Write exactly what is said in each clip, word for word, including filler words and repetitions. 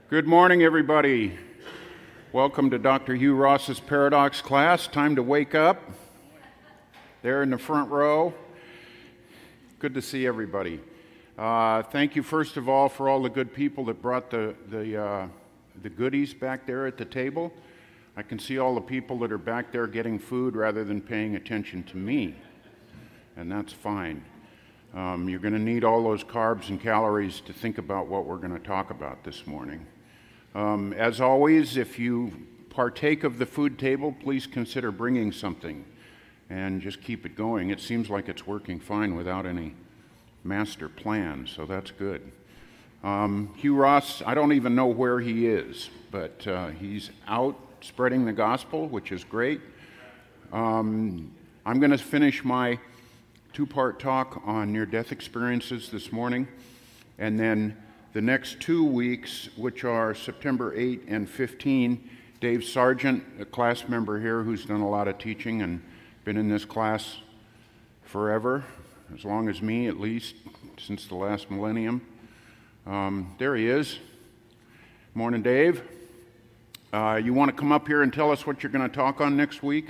Good morning, everybody. Welcome to Doctor Hugh Ross's Paradox class. Time to wake up. There in the front row. Good to see everybody. Uh, thank you, first of all, for all the good people that brought the the, uh, the goodies back there at the table. I can see all the people that are back there getting food rather than paying attention to me, and that's fine. Um, you're going to need all those carbs and calories to think about what we're going to talk about this morning. Um, as always, if you partake of the food table, please consider bringing something and just keep it going. It seems like it's working fine without any master plan, so that's good. Um, Hugh Ross, I don't even know where he is, but uh, he's out spreading the gospel, which is great. Um, I'm going to finish my two-part talk on near-death experiences this morning, and then the next two weeks, which are September eighth and fifteenth, Dave Sargent, a class member here who's done a lot of teaching and been in this class forever, as long as me at least, since the last millennium. Um, there he is. Morning, Dave. Uh, you want to come up here and tell us what you're going to talk on next week?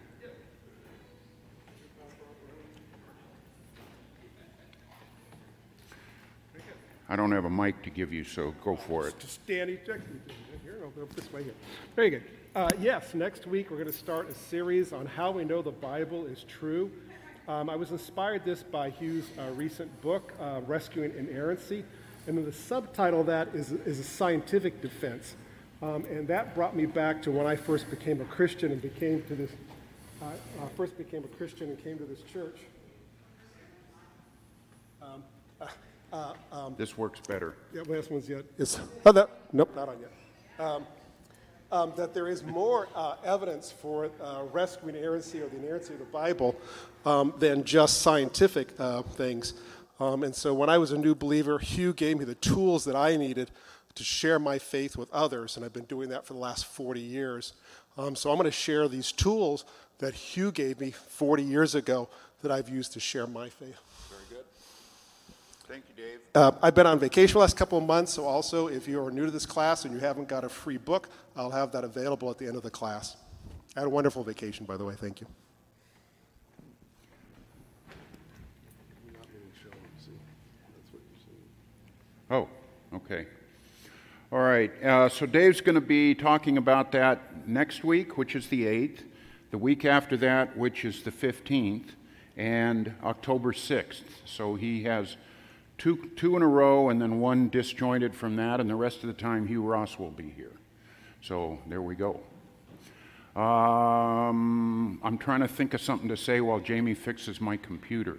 I don't have a mic to give you, so go for it. Just stand here. I'll go this way here. Very good. Uh, yes, next week we're going to start a series on how we know the Bible is true. Um, I was inspired this by Hugh's uh, recent book, uh, Rescuing Inerrancy, and then the subtitle of that is, is a scientific defense. Um, and that brought me back to when I first became a Christian and became to this, uh, uh, first became a Christian and came to this church. Um, uh, Uh, um, this works better. Yeah, last one's yet. Is, oh, that, nope, not on yet. Um, um, that there is more uh, evidence for uh, rescuing inerrancy or the inerrancy of the Bible um, than just scientific uh, things. Um, and so when I was a new believer, Hugh gave me the tools that I needed to share my faith with others, and I've been doing that for the last forty years. Um, so I'm going to share these tools that Hugh gave me forty years ago that I've used to share my faith. Thank you, Dave. Uh, I've been on vacation the last couple of months, so also if you are new to this class and you haven't got a free book, I'll have that available at the end of the class. I had a wonderful vacation, by the way. Thank you. Oh, okay. All right. Uh, so Dave's going to be talking about that next week, which is the eighth, the week after that, which is the fifteenth, and October sixth. So he has Two, two in a row and then one disjointed from that, and the rest of the time Hugh Ross will be here. So there we go. Um, I'm trying to think of something to say while Jamie fixes my computer.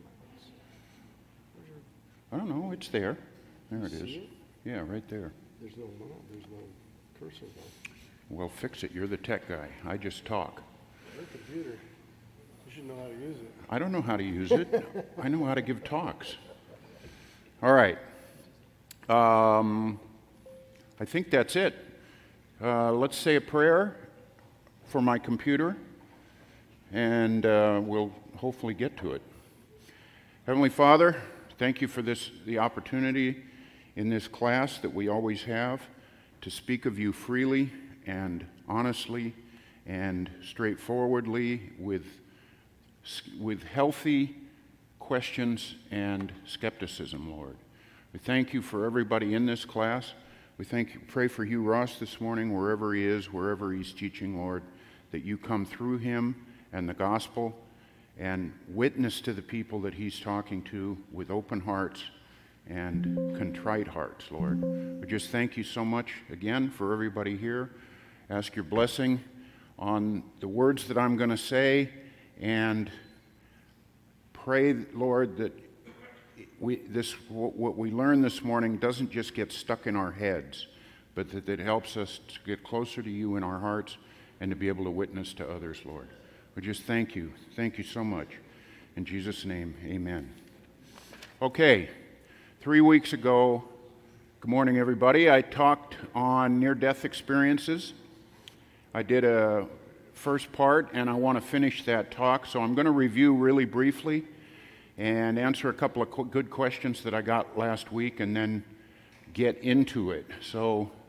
I don't know, it's there. There it is. Yeah, right there. There's no, there's no cursor though. Well, fix it. You're the tech guy. I just talk. Your computer. You should know how to use it. I don't know how to use it. I know how to give talks. All right. Um, I think that's it. Uh, let's say a prayer for my computer, and uh, we'll hopefully get to it. Heavenly Father, thank you for this, the opportunity in this class that we always have to speak of you freely and honestly and straightforwardly with, with healthy questions and skepticism, Lord. We thank you for everybody in this class. We thank you, pray for Hugh Ross this morning, wherever he is, wherever he's teaching, Lord, that you come through him and the gospel and witness to the people that he's talking to with open hearts and contrite hearts, Lord. We just thank you so much again for everybody here. Ask your blessing on the words that I'm going to say, and pray, Lord, that we, this, what we learned this morning doesn't just get stuck in our heads, but that it helps us to get closer to you in our hearts and to be able to witness to others, Lord. We just thank you. Thank you so much. In Jesus' name, amen. Okay, three weeks ago, good morning, everybody, I talked on near-death experiences. I did a first part, and I want to finish that talk, so I'm going to review really briefly and answer a couple of qu- good questions that I got last week and then get into it. So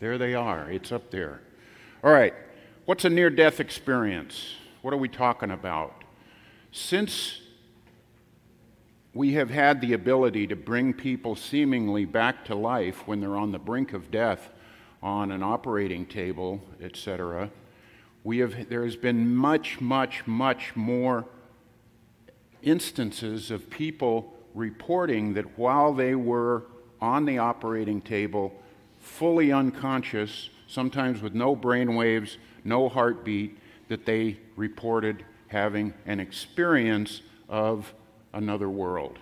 There they are. It's up there. All right. What's a near-death experience? What are we talking about? Since we have had the ability to bring people seemingly back to life when they're on the brink of death on an operating table, et cetera, we have, there has been much, much, much more instances of people reporting that while they were on the operating table, fully unconscious, sometimes with no brain waves, no heartbeat, that they reported having an experience of another world.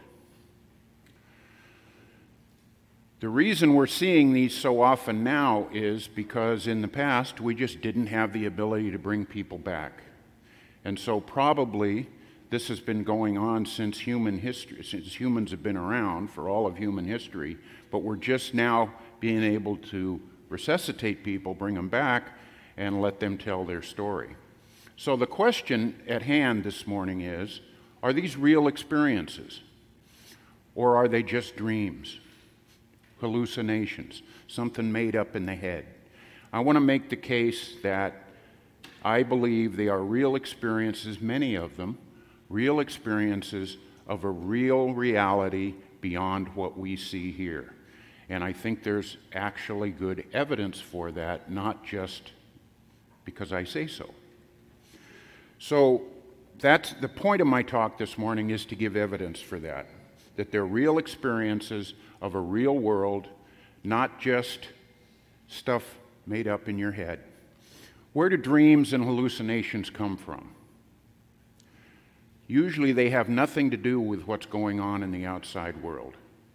The reason we're seeing these so often now is because in the past we just didn't have the ability to bring people back. And so probably this has been going on since human history, since humans have been around for all of human history, but we're just now being able to resuscitate people, bring them back, and let them tell their story. So the question at hand this morning is, are these real experiences? Or are they just dreams, hallucinations, something made up in the head? I want to make the case that I believe they are real experiences, many of them, real experiences of a real reality beyond what we see here. And I think there's actually good evidence for that, not just because I say so. So that's the point of my talk this morning, is to give evidence for that, that they're real experiences of a real world, not just stuff made up in your head. Where do dreams and hallucinations come from? Usually they have nothing to do with what's going on in the outside world.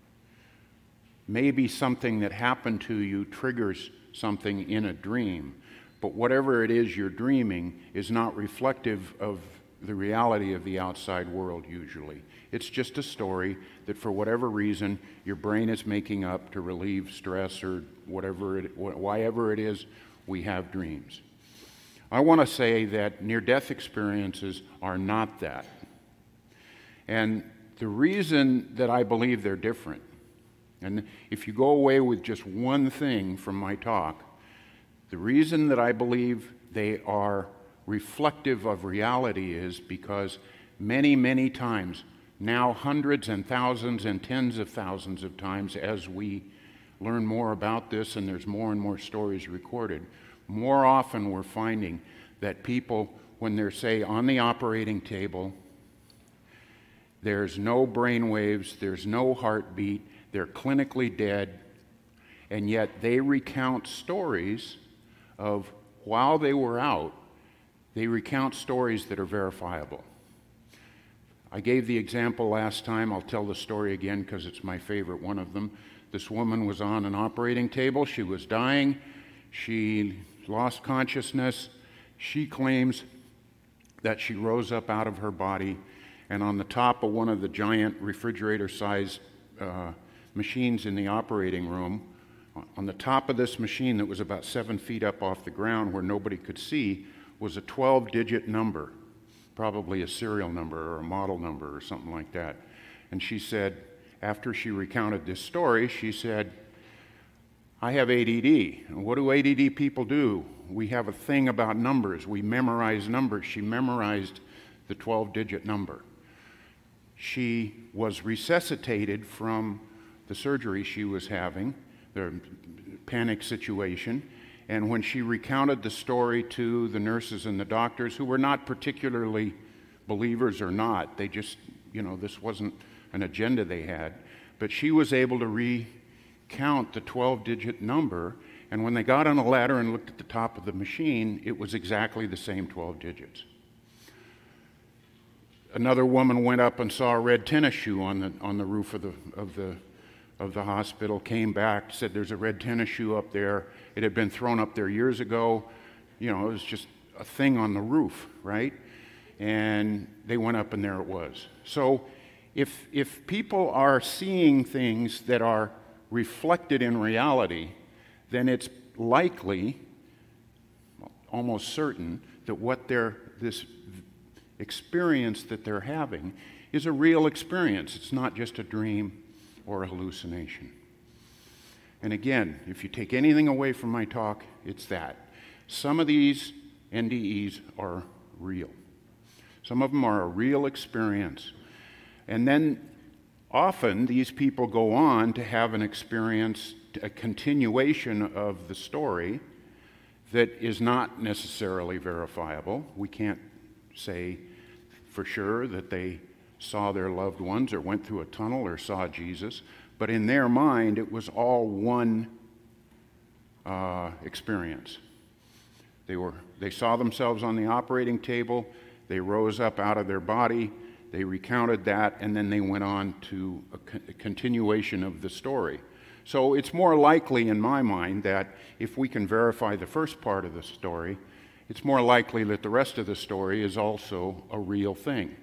Maybe something that happened to you triggers something in a dream, but whatever it is you're dreaming is not reflective of the reality of the outside world usually. It's just a story that for whatever reason your brain is making up to relieve stress or whatever it, whyever it is we have dreams. I want to say that near-death experiences are not that. And the reason that I believe they're different, and if you go away with just one thing from my talk, the reason that I believe they are reflective of reality is because many, many times, now hundreds and thousands and tens of thousands of times as we learn more about this and there's more and more stories recorded, more often we're finding that people, when they're, say, on the operating table, there's no brain waves, there's no heartbeat, they're clinically dead, and yet they recount stories of while they were out, they recount stories that are verifiable. I gave the example last time. I'll tell the story again because it's my favorite one of them. This woman was on an operating table. She was dying. She lost consciousness. She claims that she rose up out of her body, and on the top of one of the giant refrigerator-sized uh, machines in the operating room, on the top of this machine that was about seven feet up off the ground where nobody could see, was a twelve-digit number, probably a serial number or a model number or something like that. And she said, after she recounted this story, she said, I have A D D. And what do A D D people do? We have a thing about numbers. We memorize numbers. She memorized the twelve-digit number. She was resuscitated from the surgery she was having, the panic situation, and when she recounted the story to the nurses and the doctors, who were not particularly believers or not, they just, you know, this wasn't an agenda they had, but she was able to recount the twelve-digit number, and when they got on a ladder and looked at the top of the machine, it was exactly the same twelve digits. Another woman went up and saw a red tennis shoe on the, on the roof of the, of the of the hospital, came back, said there's a red tennis shoe up there. It had been thrown up there years ago. You know, it was just a thing on the roof, right? And they went up and there it was. So if, if people are seeing things that are reflected in reality, then it's likely, almost certain, that what they're, this experience that they're having is a real experience. It's not just a dream or a hallucination. And again, if you take anything away from my talk, it's that. Some of these N D Es are real. Some of them are a real experience. And then often these people go on to have an experience, a continuation of the story that is not necessarily verifiable. We can't say for sure that they saw their loved ones or went through a tunnel or saw Jesus, but in their mind it was all one uh, experience. They were, they saw themselves on the operating table, they rose up out of their body, they recounted that, and then they went on to a, co- a continuation of the story. So it's more likely in my mind that if we can verify the first part of the story, it's more likely that the rest of the story is also a real thing.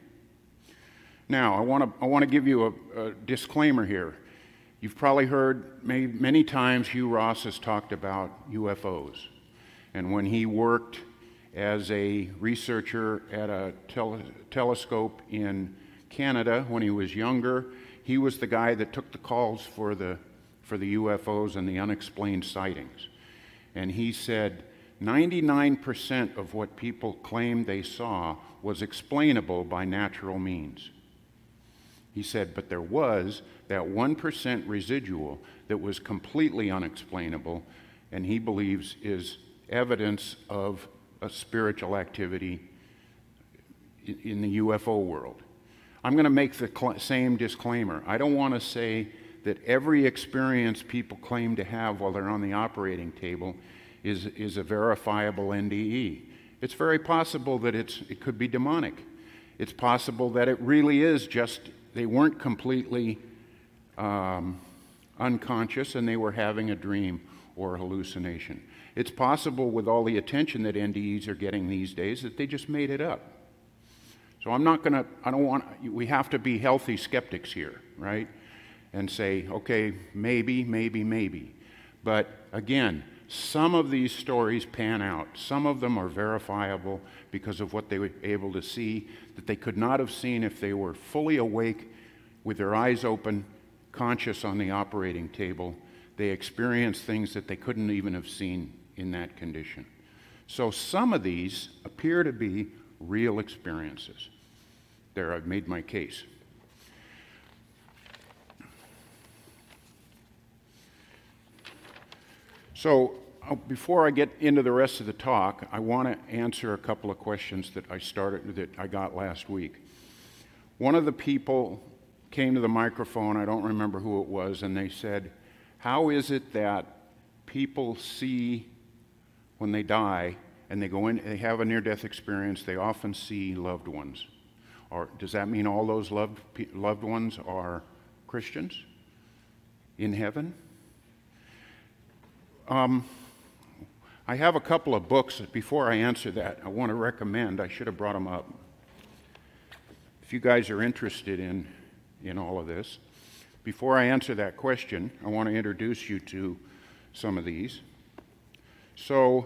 Now, I want to I want to give you a, a disclaimer here. You've probably heard many, many times Hugh Ross has talked about U F Os. And when he worked as a researcher at a tele- telescope in Canada when he was younger, he was the guy that took the calls for the, for the U F Os and the unexplained sightings. And he said ninety-nine percent of what people claimed they saw was explainable by natural means. He said, but there was that one percent residual that was completely unexplainable, and he believes is evidence of a spiritual activity in the U F O world. I'm going to make the cl- same disclaimer. I don't want to say that every experience people claim to have while they're on the operating table is, is a verifiable N D E. It's very possible that it's, it could be demonic. It's possible that it really is just they weren't completely um, unconscious and they were having a dream or a hallucination. It's possible with all the attention that N D Es are getting these days that they just made it up. So I'm not going to, I don't want, we have to be healthy skeptics here, right? And say, okay, maybe, maybe, maybe. But again, some of these stories pan out. Some of them are verifiable because of what they were able to see that they could not have seen if they were fully awake with their eyes open, conscious on the operating table. They experienced things that they couldn't even have seen in that condition. So some of these appear to be real experiences. There, I've made my case. So uh, before I get into the rest of the talk, I want to answer a couple of questions that I started that I got last week. One of the people came to the microphone, I don't remember who it was, and they said, how is it that people see when they die and they go in, they have a near-death experience, they often see loved ones? Or does that mean all those loved, loved ones are Christians in heaven? Um, I have a couple of books. Before I answer that, I want to recommend, I should have brought them up. If you guys are interested in, in all of this, before I answer that question, I want to introduce you to some of these. So,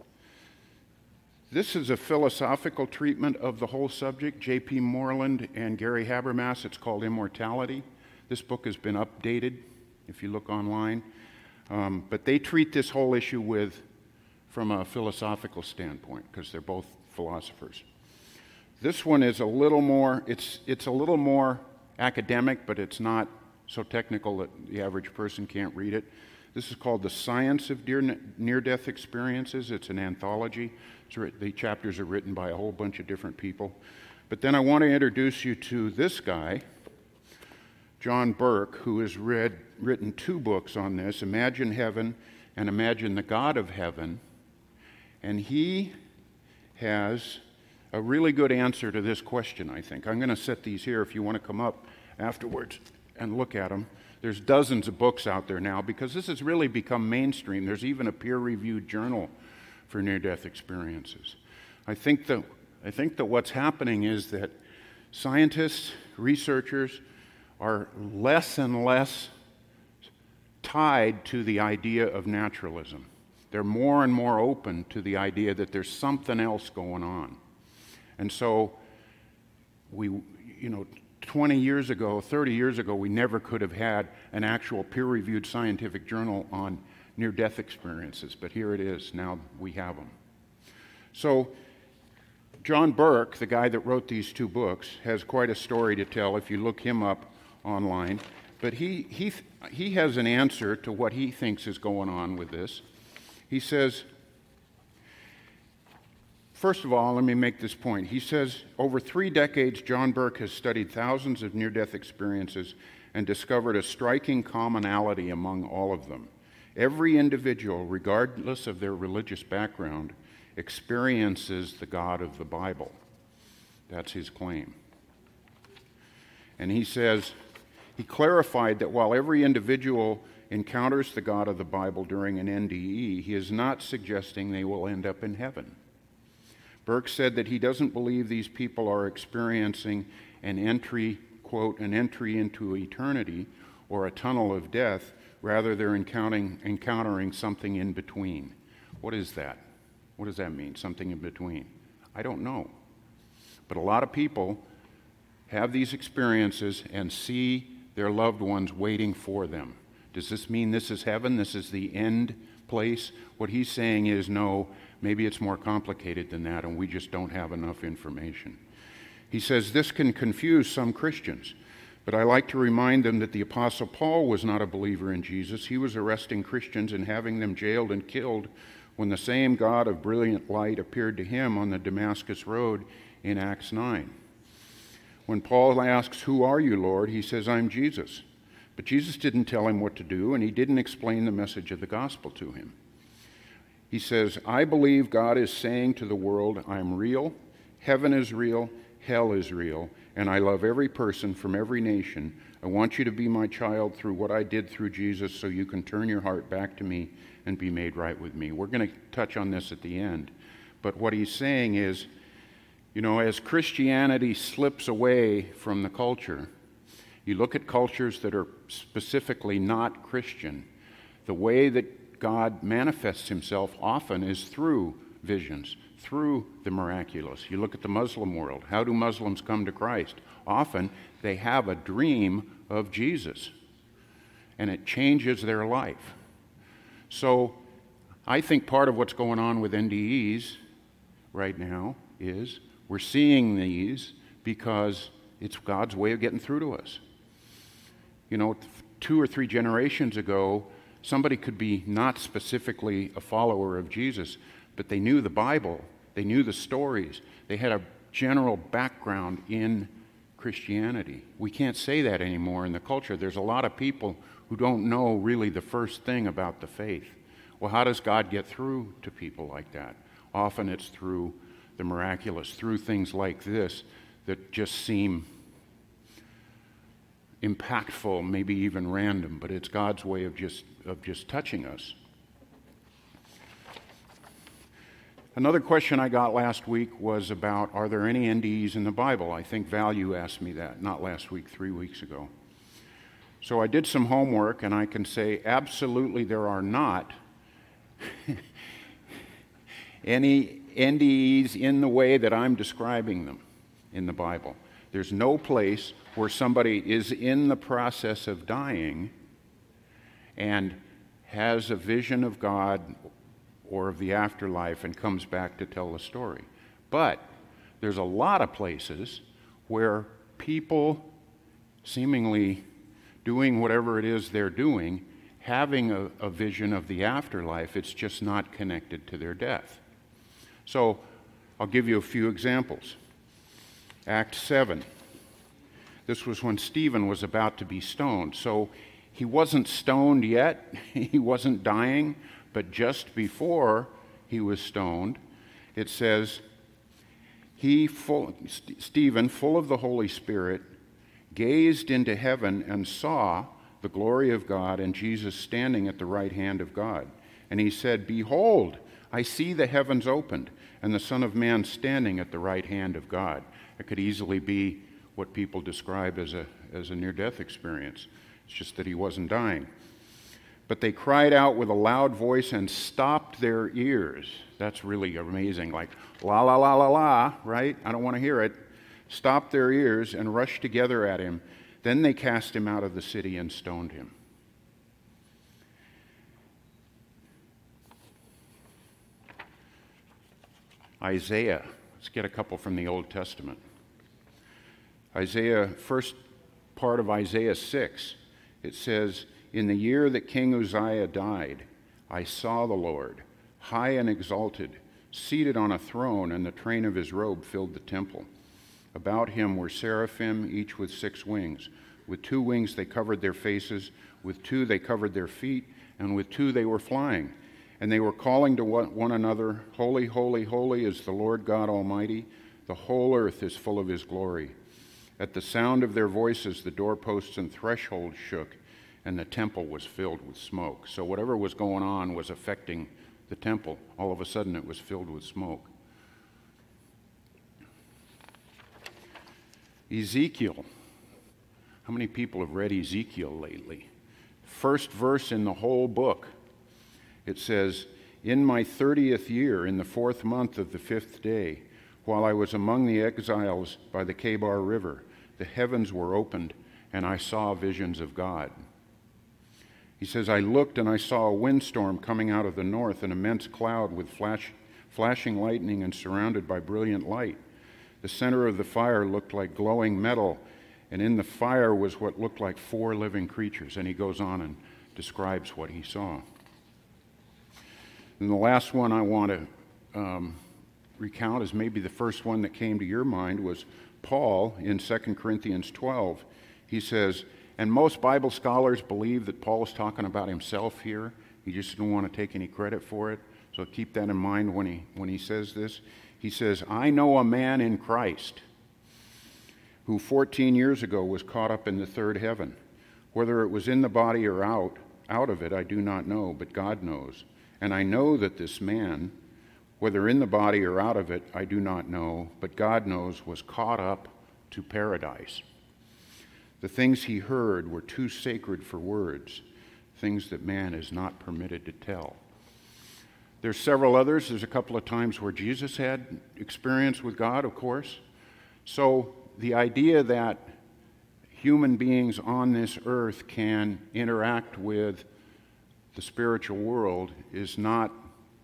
this is a philosophical treatment of the whole subject, J P Moreland and Gary Habermas. It's called Immortality. This book has been updated, if you look online. Um, but they treat this whole issue with, from a philosophical standpoint, because they're both philosophers. This one is a little more, it's, it's a little more academic, but it's not so technical that the average person can't read it. This is called The Science of Near-Death Experiences. It's an anthology. It's written, the chapters are written by a whole bunch of different people. But then I want to introduce you to this guy, John Burke, who has read, written two books on this, Imagine Heaven and Imagine the God of Heaven. And he has a really good answer to this question, I think. I'm going to set these here if you want to come up afterwards and look at them. There's dozens of books out there now because this has really become mainstream. There's even a peer-reviewed journal for near-death experiences. I think that, I think that what's happening is that scientists, researchers, are less and less tied to the idea of naturalism. They're more and more open to the idea that there's something else going on. And so we, you know, twenty years ago, thirty years ago, we never could have had an actual peer-reviewed scientific journal on near-death experiences, but here it is. Now we have them. So John Burke, the guy that wrote these two books, has quite a story to tell if you look him up online. But he, he, he has an answer to what he thinks is going on with this. He says, first of all, let me make this point. He says, over three decades, John Burke has studied thousands of near-death experiences and discovered a striking commonality among all of them. Every individual, regardless of their religious background, experiences the God of the Bible. That's his claim. And he says, he clarified that while every individual encounters the God of the Bible during an N D E, he is not suggesting they will end up in heaven. Burke said that he doesn't believe these people are experiencing an entry, quote, an entry into eternity or a tunnel of death. Rather, they're encountering, encountering something in between. What is that? What does that mean, something in between? I don't know. But a lot of people have these experiences and see their loved ones waiting for them. Does this mean this is heaven? This is the end place? What he's saying is, no, maybe it's more complicated than that, and we just don't have enough information. He says this can confuse some Christians, but I like to remind them that the Apostle Paul was not a believer in Jesus. He was arresting Christians and having them jailed and killed when the same God of brilliant light appeared to him on the Damascus Road in Acts nine. When Paul asks, "Who are you, Lord?" he says, "I'm Jesus." But Jesus didn't tell him what to do, and he didn't explain the message of the gospel to him. He says, "I believe God is saying to the world, I'm real, heaven is real, hell is real, and I love every person from every nation. I want you to be my child through what I did through Jesus so you can turn your heart back to me and be made right with me." We're going to touch on this at the end. But what he's saying is, you know, as Christianity slips away from the culture, you look at cultures that are specifically not Christian, the way that God manifests himself often is through visions, through the miraculous. You look at the Muslim world. How do Muslims come to Christ? Often they have a dream of Jesus, and it changes their life. So I think part of what's going on with N D Es right now is we're seeing these because it's God's way of getting through to us. You know, two or three generations ago, somebody could be not specifically a follower of Jesus, but they knew the Bible, they knew the stories, they had a general background in Christianity. We can't say that anymore in the culture. There's a lot of people who don't know really the first thing about the faith. Well, how does God get through to people like that? Often it's through the miraculous, through things like this that just seem impactful, maybe even random, but it's God's way of just of just touching us. Another question I got last week was about, are there any N D Es in the Bible? I think Value asked me that, not last week, three weeks ago. So I did some homework, and I can say absolutely there are not any N D Es in the way that I'm describing them in the Bible. There's no place where somebody is in the process of dying and has a vision of God or of the afterlife and comes back to tell the story. But there's a lot of places where people seemingly doing whatever it is they're doing, having a, a vision of the afterlife, it's just not connected to their death. So I'll give you a few examples. Acts seven. This was when Stephen was about to be stoned. So he wasn't stoned yet, he wasn't dying, but just before he was stoned, it says, he, full, St- Stephen, full of the Holy Spirit, gazed into heaven and saw the glory of God and Jesus standing at the right hand of God. And he said, "Behold, I see the heavens opened, and the Son of Man standing at the right hand of God." It could easily be what people describe as a, as a near-death experience. It's just that he wasn't dying. But they cried out with a loud voice and stopped their ears. That's really amazing, like, la, la, la, la, la, right? I don't want to hear it. stopped their ears, and rushed together at him. Then they cast him out of the city and stoned him. Isaiah. Let's get a couple from the Old Testament. Isaiah, first part of Isaiah six, it says, "In the year that King Uzziah died, I saw the Lord, high and exalted, seated on a throne, and the train of his robe filled the temple. About him were seraphim, each with six wings. With two wings they covered their faces, with two they covered their feet, and with two they were flying. And they were calling to one another, 'Holy, holy, holy is the Lord God Almighty. The whole earth is full of his glory.' At the sound of their voices, the doorposts and thresholds shook, and the temple was filled with smoke." So whatever was going on was affecting the temple. All of a sudden, it was filled with smoke. Ezekiel. How many people have read Ezekiel lately? First verse in the whole book. It says, "In my thirtieth year, in the fourth month of the fifth day, while I was among the exiles by the Kebar River, the heavens were opened, and I saw visions of God." He says, "I looked and I saw a windstorm coming out of the north, an immense cloud with flash, flashing lightning and surrounded by brilliant light. The center of the fire looked like glowing metal, and in the fire was what looked like four living creatures." And he goes on and describes what he saw. And the last one I want to um, recount is maybe the first one that came to your mind was Paul in Second Corinthians twelve. He says, and most Bible scholars believe that Paul is talking about himself here. He just didn't want to take any credit for it. So keep that in mind when he, when he says this. He says, "I know a man in Christ who fourteen years ago was caught up in the third heaven. Whether it was in the body or out, out of it, I do not know, but God knows. And I know that this man, whether in the body or out of it, I do not know, but God knows, was caught up to paradise. The things he heard were too sacred for words, things that man is not permitted to tell." There's several others. There's a couple of times where Jesus had experience with God, of course. So the idea that human beings on this earth can interact with the spiritual world is not,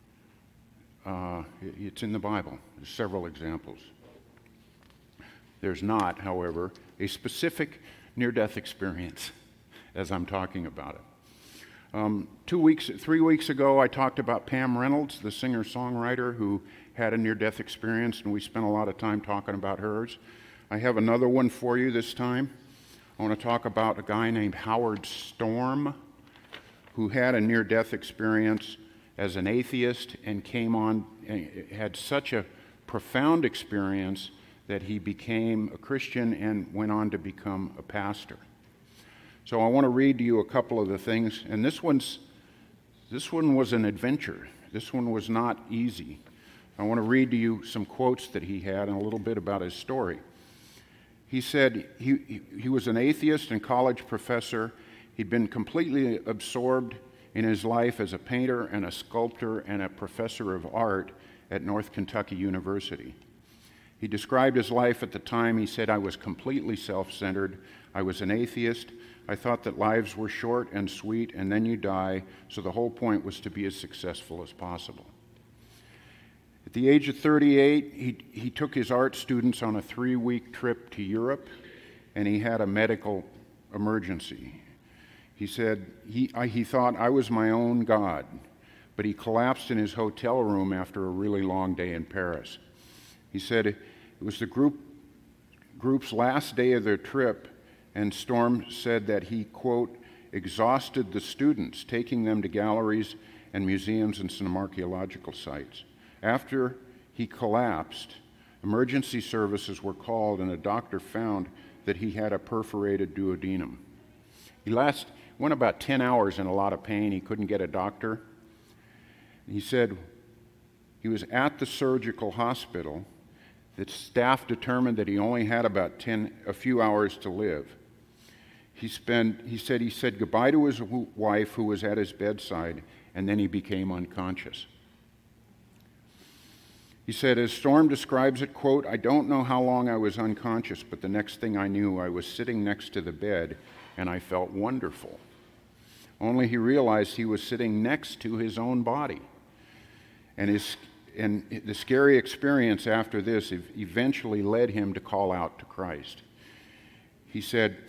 uh, it's in the Bible. There's several examples. There's not, however, a specific near-death experience as I'm talking about it. Um, two weeks, three weeks ago, I talked about Pam Reynolds, the singer-songwriter who had a near-death experience, and we spent a lot of time talking about hers. I have another one for you this time. I want to talk about a guy named Howard Storm, who had a near-death experience as an atheist and came on, had such a profound experience that he became a Christian and went on to become a pastor. So I want to read to you a couple of the things, and this one's, this one was an adventure. This one was not easy. I want to read to you some quotes that he had and a little bit about his story. He said he, he, he was an atheist and college professor. He'd been completely absorbed in his life as a painter and a sculptor and a professor of art at North Kentucky University. He described his life at the time. He said, "I was completely self-centered. I was an atheist. I thought that lives were short and sweet, and then you die, so the whole point was to be as successful as possible." At the age of thirty-eight, he, he took his art students on a three-week trip to Europe, and he had a medical emergency. He said he, I, he thought, "I was my own God," but he collapsed in his hotel room after a really long day in Paris. He said it was the group, group's last day of their trip, and Storm said that he, quote, "exhausted the students, taking them to galleries and museums and some archaeological sites. After he collapsed, emergency services were called, and a doctor found that he had a perforated duodenum. He last, went about ten hours in a lot of pain. He couldn't get a doctor. He said he was at the surgical hospital. The staff determined that he only had about ten, a few hours to live. He, spent, he said he said goodbye to his wife, who was at his bedside, and then he became unconscious. He said, as Storm describes it, quote, I don't know how long I was unconscious, but the next thing I knew, I was sitting next to the bed, and I felt wonderful. Only he realized he was sitting next to his own body. And, his, and the scary experience after this eventually led him to call out to Christ. He said,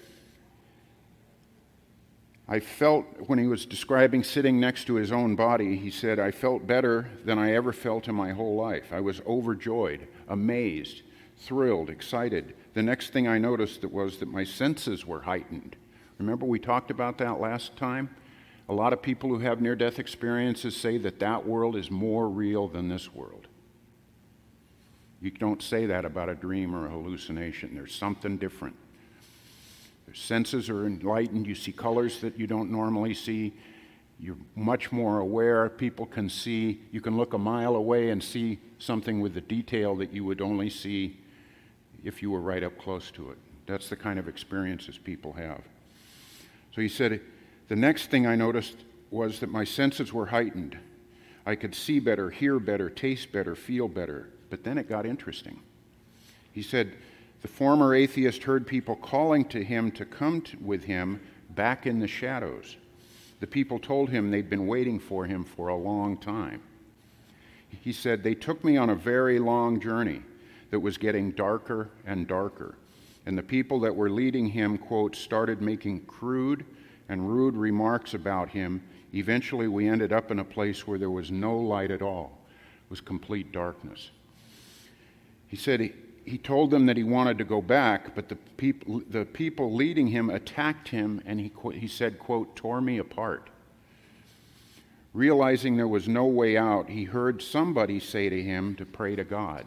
I felt, when he was describing sitting next to his own body, he said, I felt better than I ever felt in my whole life. I was overjoyed, amazed, thrilled, excited. The next thing I noticed that was that my senses were heightened. Remember we talked about that last time? A lot of people who have near-death experiences say that that world is more real than this world. You don't say that about a dream or a hallucination. There's something different. Your senses are enlightened. You see colors that you don't normally see. You're much more aware. People can see. You can look a mile away and see something with the detail that you would only see if you were right up close to it. That's the kind of experiences people have. So he said, the next thing I noticed was that my senses were heightened. I could see better, hear better, taste better, feel better. But then it got interesting. He said, the former atheist heard people calling to him to come to, with him back in the shadows. The people told him they'd been waiting for him for a long time. He said, they took me on a very long journey that was getting darker and darker. And the people that were leading him, quote, started making crude and rude remarks about him. Eventually we ended up in a place where there was no light at all. It was complete darkness. He said, he, He told them that he wanted to go back, but the people, the people leading him attacked him, and he, he said, quote, tore me apart. Realizing there was no way out, he heard somebody say to him to pray to God.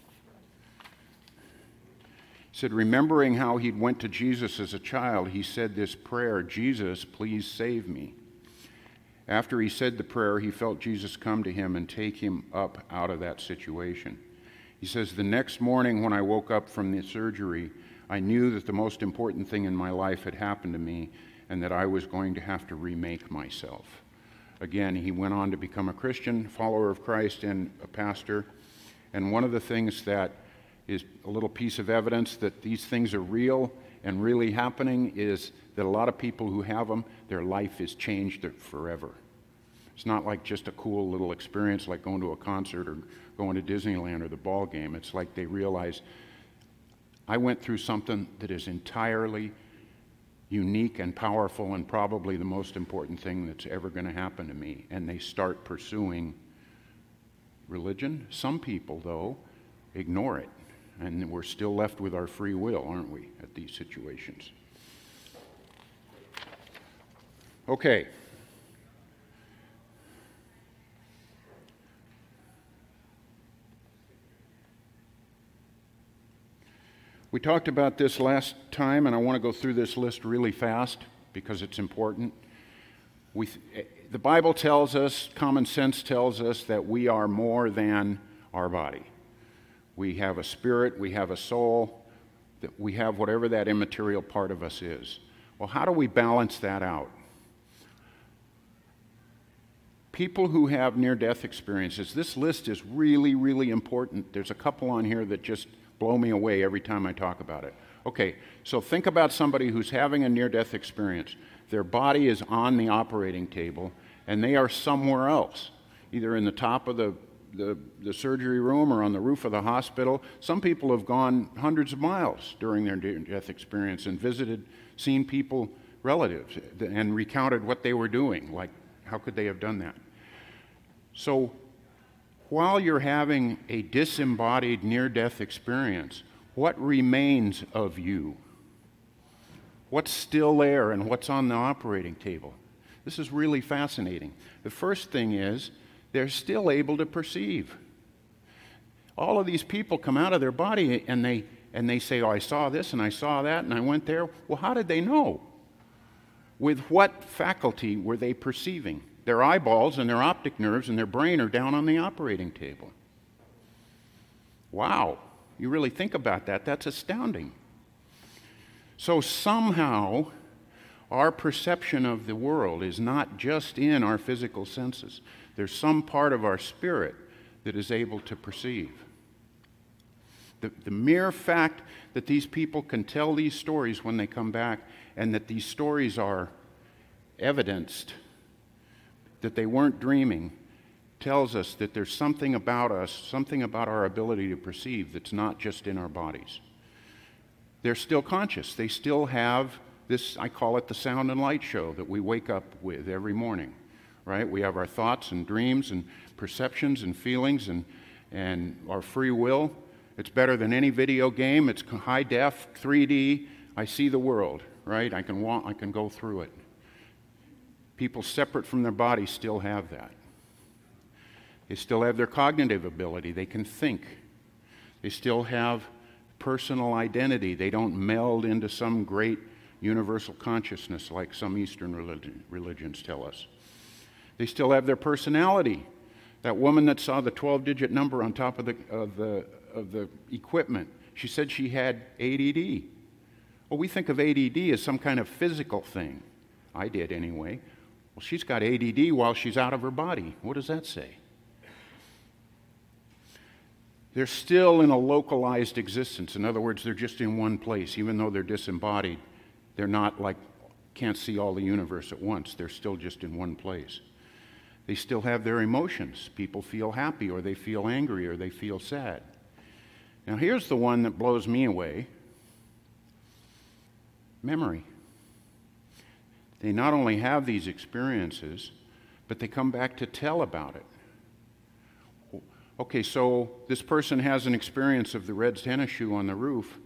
He said, remembering how he went to Jesus as a child, he said this prayer, Jesus, please save me. After he said the prayer, he felt Jesus come to him and take him up out of that situation. He says, the next morning when I woke up from the surgery, I knew that the most important thing in my life had happened to me and that I was going to have to remake myself. Again, he went on to become a Christian, follower of Christ, and a pastor. And one of the things that is a little piece of evidence that these things are real and really happening is that a lot of people who have them, their life is changed forever. It's not like just a cool little experience like going to a concert or going to Disneyland or the ball game. It's like they realize, I went through something that is entirely unique and powerful and probably the most important thing that's ever going to happen to me. And they start pursuing religion. Some people, though, ignore it. And we're still left with our free will, aren't we, at these situations? Okay. We talked about this last time, and I want to go through this list really fast because it's important. We, the Bible tells us, common sense tells us that we are more than our body. We have a spirit, we have a soul, that we have whatever that immaterial part of us is. Well, how do we balance that out? People who have near-death experiences, this list is really, really important. There's a couple on here that just blow me away every time I talk about it. Okay, so think about somebody who's having a near-death experience. Their body is on the operating table, and they are somewhere else, either in the top of the, the, the surgery room or on the roof of the hospital. Some people have gone hundreds of miles during their near-death experience and visited, seen people, relatives, and recounted what they were doing. Like, how could they have done that? So, while you're having a disembodied near-death experience, what remains of you? What's still there and what's on the operating table? This is really fascinating. The first thing is they're still able to perceive. All of these people come out of their body and they, and they say, oh, I saw this and I saw that and I went there. Well, how did they know? With what faculty were they perceiving? Their eyeballs and their optic nerves and their brain are down on the operating table. Wow, you really think about that, that's astounding. So somehow, our perception of the world is not just in our physical senses. There's some part of our spirit that is able to perceive. The, the mere fact that these people can tell these stories when they come back, and that these stories are evidenced, that they weren't dreaming, tells us that there's something about us, something about our ability to perceive that's not just in our bodies. They're still conscious. They still have this, I call it the sound and light show that we wake up with every morning, right? We have our thoughts and dreams and perceptions and feelings and, and our free will. It's better than any video game. It's high def, three D. I see the world, right? I can walk, I can go through it. People separate from their bodies still have that. They still have their cognitive ability. They can think. They still have personal identity. They don't meld into some great universal consciousness like some Eastern religion, religions tell us. They still have their personality. That woman that saw the twelve-digit number on top of the, of, the, of the equipment, she said she had A D D. Well, we think of A D D as some kind of physical thing. I did anyway. Well, she's got A D D while she's out of her body. What does that say? They're still in a localized existence. In other words, they're just in one place. Even though they're disembodied, they're not like, can't see all the universe at once. They're still just in one place. They still have their emotions. People feel happy, or they feel angry, or they feel sad. Now here's the one that blows me away. Memory. They not only have these experiences, but they come back to tell about it. Okay, so this person has an experience of the red tennis shoe on the roof.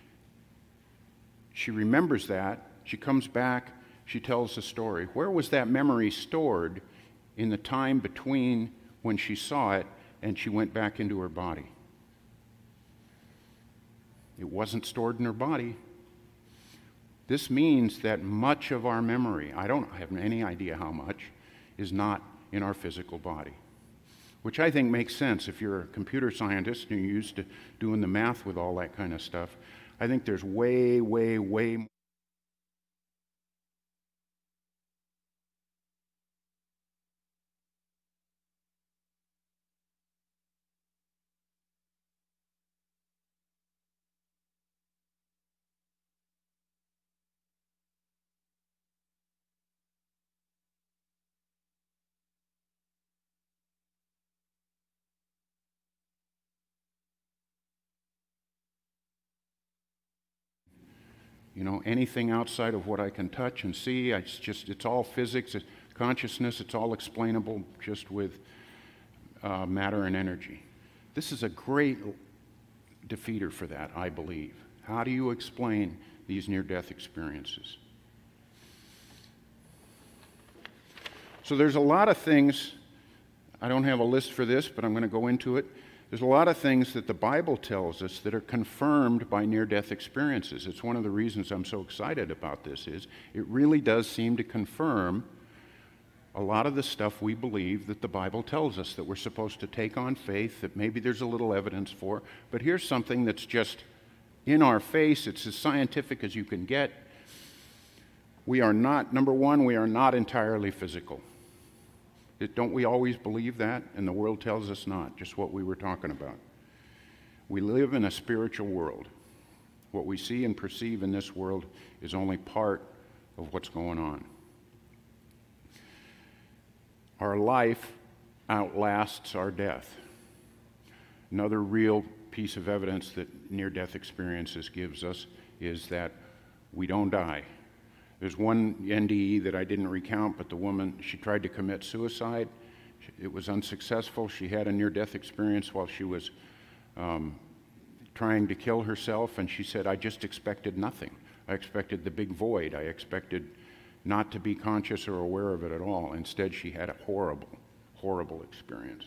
She remembers that. She comes back. She tells the story. Where was that memory stored in the time between when she saw it and she went back into her body? It wasn't stored in her body. This means that much of our memory, I don't have any idea how much, is not in our physical body. Which I think makes sense if you're a computer scientist and you're used to doing the math with all that kind of stuff. I think there's way, way, way more. You know, anything outside of what I can touch and see, it's just, it's all physics, it's consciousness, it's all explainable just with uh, matter and energy. This is a great defeater for that, I believe. How do you explain these near-death experiences? So there's a lot of things, I don't have a list for this, but I'm going to go into it. There's a lot of things that the Bible tells us that are confirmed by near-death experiences. It's one of the reasons I'm so excited about this is it really does seem to confirm a lot of the stuff we believe that the Bible tells us that we're supposed to take on faith, that maybe there's a little evidence for. But here's something that's just in our face. It's as scientific as you can get. We are not, number one, we are not entirely physical. It, don't we always believe that? And the world tells us not, just what we were talking about. We live in a spiritual world. What we see and perceive in this world is only part of what's going on. Our life outlasts our death. Another real piece of evidence that near-death experiences gives us is that we don't die. There's one N D E that I didn't recount, but the woman, she tried to commit suicide. It was unsuccessful. She had a near-death experience while she was um, trying to kill herself, and she said, I just expected nothing. I expected the big void. I expected not to be conscious or aware of it at all. Instead, she had a horrible, horrible experience.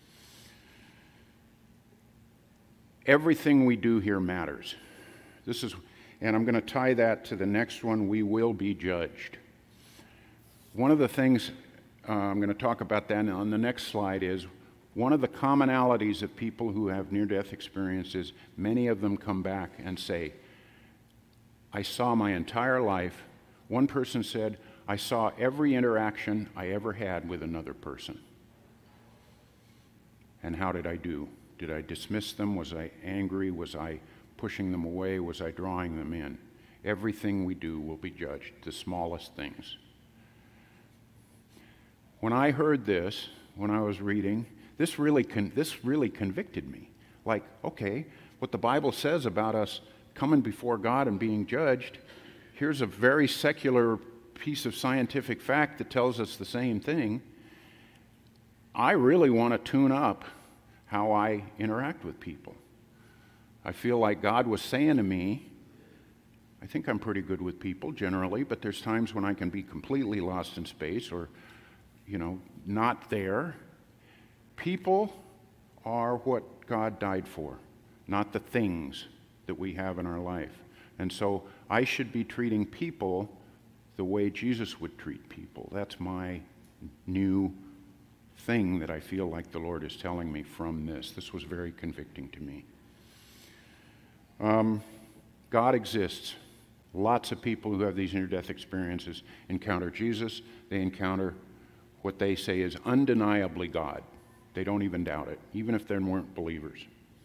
Everything we do here matters. This is... And I'm going to tie that to the next one, we will be judged. One of the things, uh, I'm going to talk about that on the next slide, is one of the commonalities of people who have near-death experiences, many of them come back and say, I saw my entire life. One person said, I saw every interaction I ever had with another person. And how did I do? Did I dismiss them? Was I angry? Was I pushing them away? Was I drawing them in? Everything we do will be judged, the smallest things. When I heard this, when I was reading, this really con- this really convicted me. Like, okay, what the Bible says about us coming before God and being judged, here's a very secular piece of scientific fact that tells us the same thing. I really want to tune up how I interact with people. I feel like God was saying to me, I think I'm pretty good with people generally, but there's times when I can be completely lost in space or, you know, not there. People are what God died for, not the things that we have in our life. And so I should be treating people the way Jesus would treat people. That's my new thing that I feel like the Lord is telling me from this. This was very convicting to me. Um, God exists. Lots of people who have these near-death experiences encounter Jesus. They encounter what they say is undeniably God. They don't even doubt it, even if they weren't believers.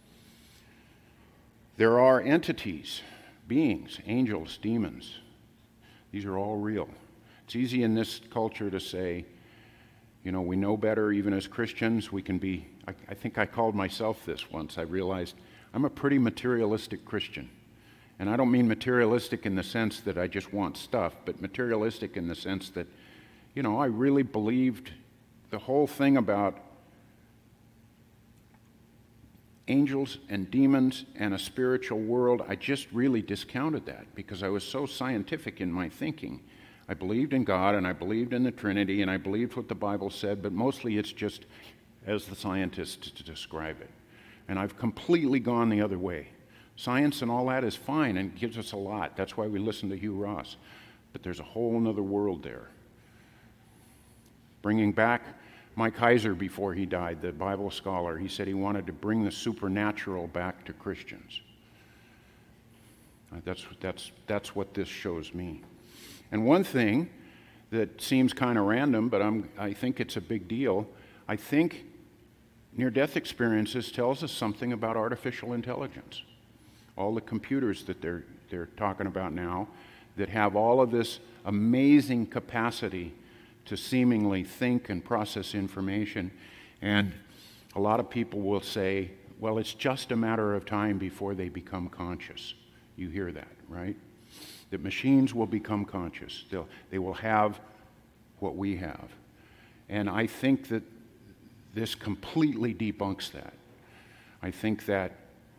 There are entities, beings, angels, demons. These are all real. It's easy in this culture to say, you know, we know better even as Christians. We can be, I, I think I called myself this once. I realized I'm a pretty materialistic Christian. And I don't mean materialistic in the sense that I just want stuff, but materialistic in the sense that, you know, I really believed the whole thing about angels and demons and a spiritual world. I just really discounted that because I was so scientific in my thinking. I believed in God and I believed in the Trinity and I believed what the Bible said, but mostly it's just as the scientists to describe it. And I've completely gone the other way. Science and all that is fine and gives us a lot. That's why we listen to Hugh Ross. But there's a whole other world there. Bringing back Mike Heiser before he died, the Bible scholar, he said he wanted to bring the supernatural back to Christians. Uh, that's, that's, that's what this shows me. And one thing that seems kind of random, but I'm, I think it's a big deal, I think near-death experiences tells us something about artificial intelligence. All the computers that they're, they're talking about now that have all of this amazing capacity to seemingly think and process information. And a lot of people will say, well, it's just a matter of time before they become conscious. You hear that, right? That machines will become conscious. They'll, they will have what we have. And I think that this completely debunks that. I think that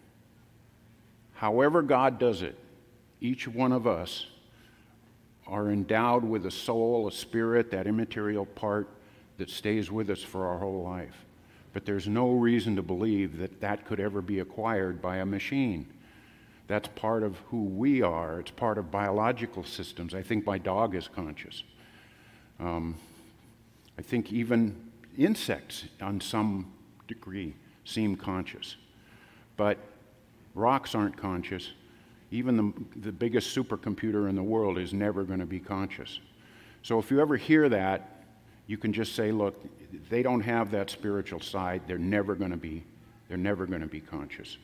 however God does it, each one of us are endowed with a soul, a spirit, that immaterial part that stays with us for our whole life. But there's no reason to believe that that could ever be acquired by a machine. That's part of who we are. It's part of biological systems. I think my dog is conscious. Um, I think even insects, on some degree, seem conscious. But rocks aren't conscious. Even the, the biggest supercomputer in the world is never going to be conscious. So if you ever hear that, you can just say, look, they don't have that spiritual side. They're never going to be, they're never going to be conscious.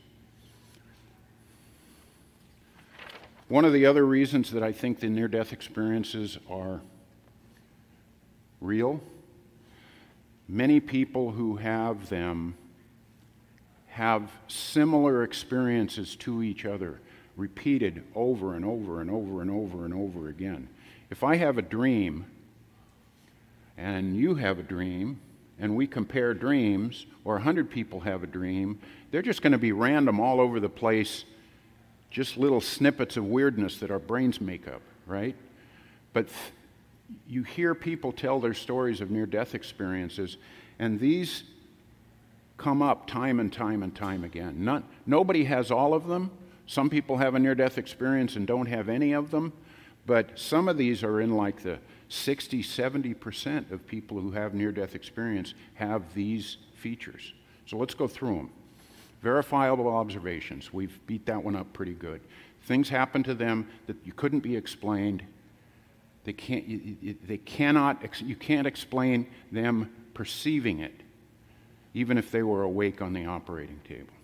One of the other reasons that I think the near-death experiences are real, many people who have them have similar experiences to each other, repeated over and over and over and over and over again. If I have a dream and you have a dream and we compare dreams, or a hundred people have a dream, they're just going to be random all over the place, just little snippets of weirdness that our brains make up, right? But th- you hear people tell their stories of near-death experiences, and these come up time and time and time again. Not, nobody has all of them. Some people have a near-death experience and don't have any of them, but some of these are in like the sixty, seventy percent of people who have near-death experience have these features. So let's go through them. Verifiable observations. We've beat that one up pretty good. Things happen to them that you couldn't be explained. They can't, you, you, they cannot, you can't explain them perceiving it. even if they were awake on the operating table.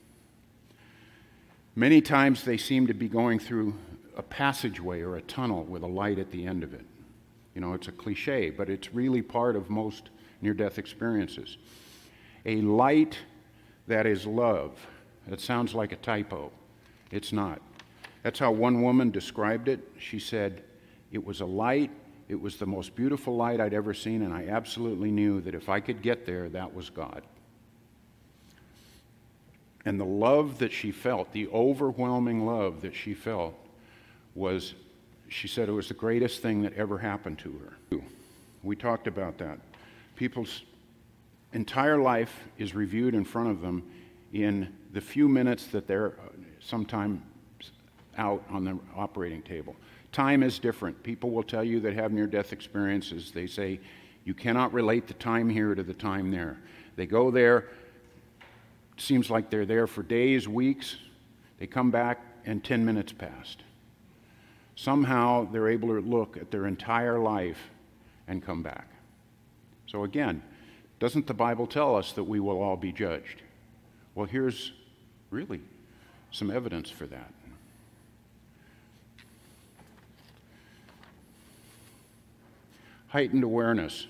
Many times they seem to be going through a passageway or a tunnel with a light at the end of it. You know, it's a cliche, but it's really part of most near-death experiences. A light that is love. That sounds like a typo. It's not. That's how one woman described it. She said, it was a light, it was the most beautiful light I'd ever seen, and I absolutely knew that if I could get there, that was God. And the love that she felt, the overwhelming love that she felt, was, she said it was the greatest thing that ever happened to her. We talked about that. People's entire life is reviewed in front of them in the few minutes that they're sometime out on the operating table. Time is different. People will tell you that have near-death experiences. They say, you cannot relate the time here to the time there. They go there, it seems like they're there for days, weeks. They come back, and ten minutes passed. Somehow, they're able to look at their entire life and come back. So again, doesn't the Bible tell us that we will all be judged? Well, here's really some evidence for that. Heightened awareness.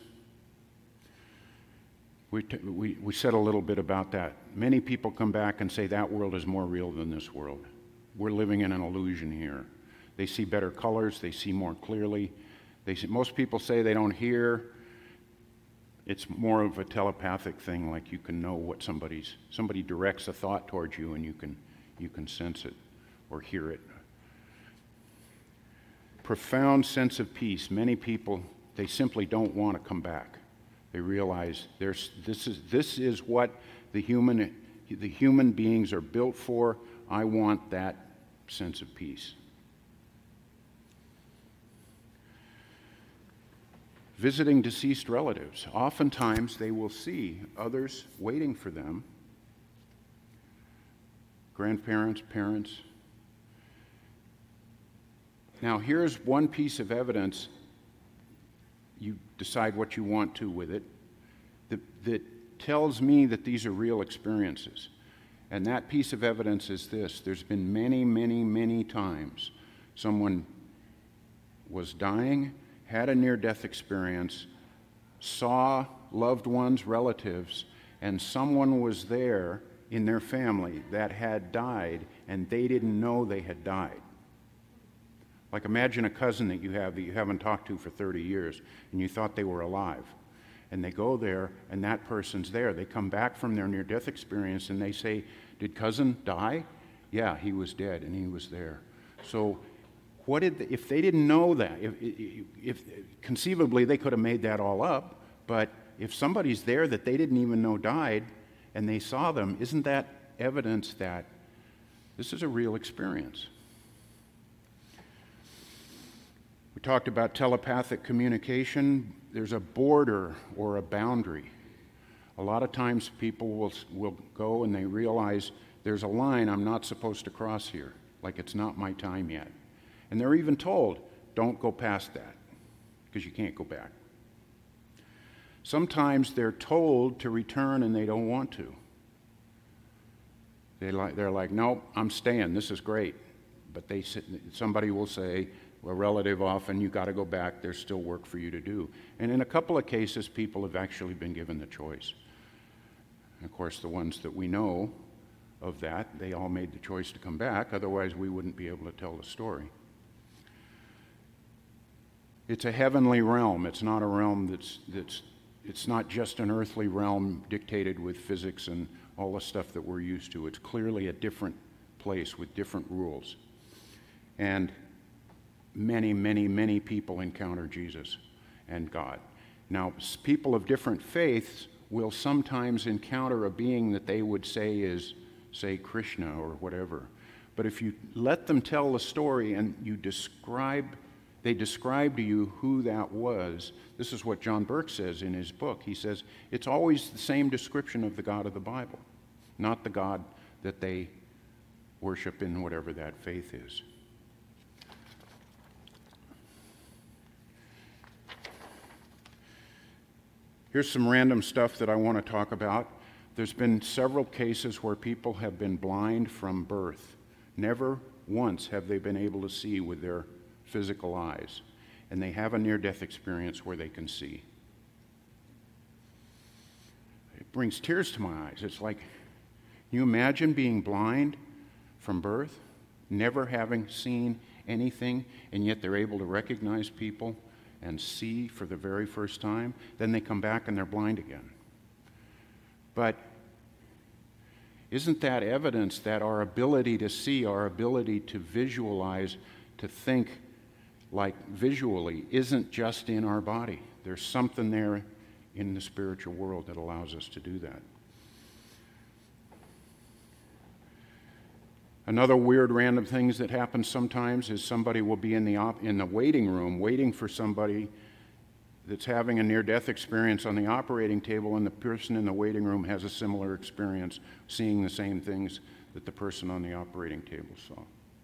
We, t- we, we said a little bit about that. Many people come back and say that world is more real than this world. We're living in an illusion here. They see better colors. They see more clearly. They see, most people say they don't hear. It's more of a telepathic thing, like you can know what somebody's, somebody directs a thought towards you and you can, you can sense it or hear it. Profound sense of peace. Many people, they simply don't want to come back. They realize there's, this is, this is what the human, the human beings are built for. I want that sense of peace. Visiting deceased relatives. Oftentimes they will see others waiting for them, grandparents, parents. Now here's one piece of evidence, you decide what you want to with it, that, that tells me that these are real experiences. And that piece of evidence is this: there's been many, many, many times someone was dying, had a near-death experience, saw loved ones, relatives, and someone was there in their family that had died, and they didn't know they had died. Like imagine a cousin that you have that you haven't talked to for thirty years, and you thought they were alive. And they go there, and that person's there. They come back from their near-death experience, and they say, did cousin die? Yeah, he was dead, and he was there. So what did they, if they didn't know that, if, if, if conceivably they could have made that all up, but if somebody's there that they didn't even know died, and they saw them, isn't that evidence that this is a real experience? We talked about telepathic communication. There's a border or a boundary. A lot of times people will, will go and they realize there's a line I'm not supposed to cross here, like it's not my time yet. And they're even told, don't go past that, because you can't go back. Sometimes they're told to return and they don't want to. They like, they're like, nope, I'm staying, this is great. But they sit, somebody will say, a relative often, you got to go back, there's still work for you to do. And in a couple of cases, people have actually been given the choice. And of course, the ones that we know of that, they all made the choice to come back, otherwise we wouldn't be able to tell the story. It's a heavenly realm. It's not a realm that's, that's, it's not just an earthly realm dictated with physics and all the stuff that we're used to. It's clearly a different place with different rules. And many, many, many people encounter Jesus and God. Now, people of different faiths will sometimes encounter a being that they would say is, say, Krishna or whatever. But if you let them tell the story and you describe, they describe to you who that was, this is what John Burke says in his book. He says, it's always the same description of the God of the Bible, not the God that they worship in whatever that faith is. Here's some random stuff that I want to talk about. There's been several cases where people have been blind from birth. Never once have they been able to see with their physical eyes. And they have a near-death experience where they can see. It brings tears to my eyes. It's like, can you imagine being blind from birth, never having seen anything, and yet they're able to recognize people and see for the very first time? Then they come back and they're blind again. But isn't that evidence that our ability to see, our ability to visualize, to think like visually, isn't just in our body? There's something there in the spiritual world that allows us to do that. Another weird random things that happens sometimes is somebody will be in the op- in the waiting room waiting for somebody that's having a near-death experience on the operating table, and the person in the waiting room has a similar experience, seeing the same things that the person on the operating table saw.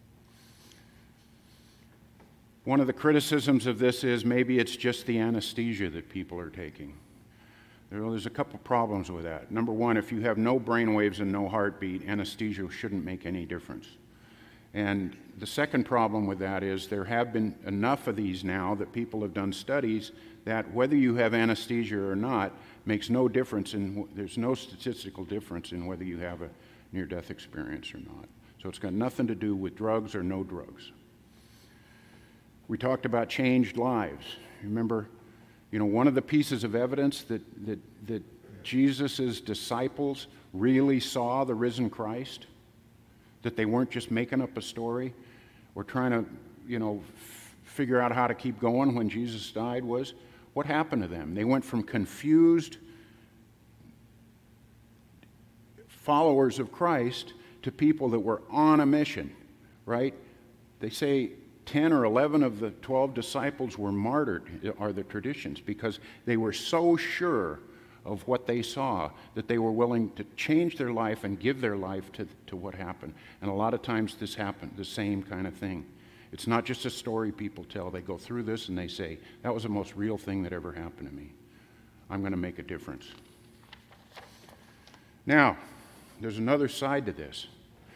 One of the criticisms of this is maybe it's just the anesthesia that people are taking. There's a couple problems with that. Number one, if you have no brain waves and no heartbeat, anesthesia shouldn't make any difference. And the second problem with that is there have been enough of these now that people have done studies that whether you have anesthesia or not makes no difference in, there's no statistical difference in whether you have a near-death experience or not. So it's got nothing to do with drugs or no drugs. We talked about changed lives. Remember, you know, one of the pieces of evidence that, that, that Jesus' disciples really saw the risen Christ, that they weren't just making up a story or trying to, you know, f- figure out how to keep going when Jesus died, was what happened to them. They went from confused followers of Christ to people that were on a mission, right? They say ten or eleven of the twelve disciples were martyred, are the traditions, because they were so sure of what they saw that they were willing to change their life and give their life to, to what happened. And a lot of times this happened, the same kind of thing. It's not just a story people tell. They go through this and they say, that was the most real thing that ever happened to me. I'm going to make a difference. Now, there's another side to this.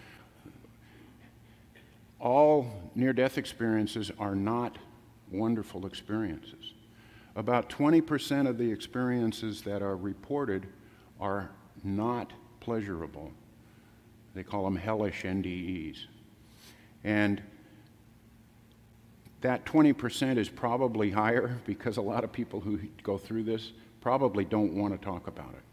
All near-death experiences are not wonderful experiences. About twenty percent of the experiences that are reported are not pleasurable. They call them hellish N D Es. And that twenty percent is probably higher because a lot of people who go through this probably don't want to talk about it.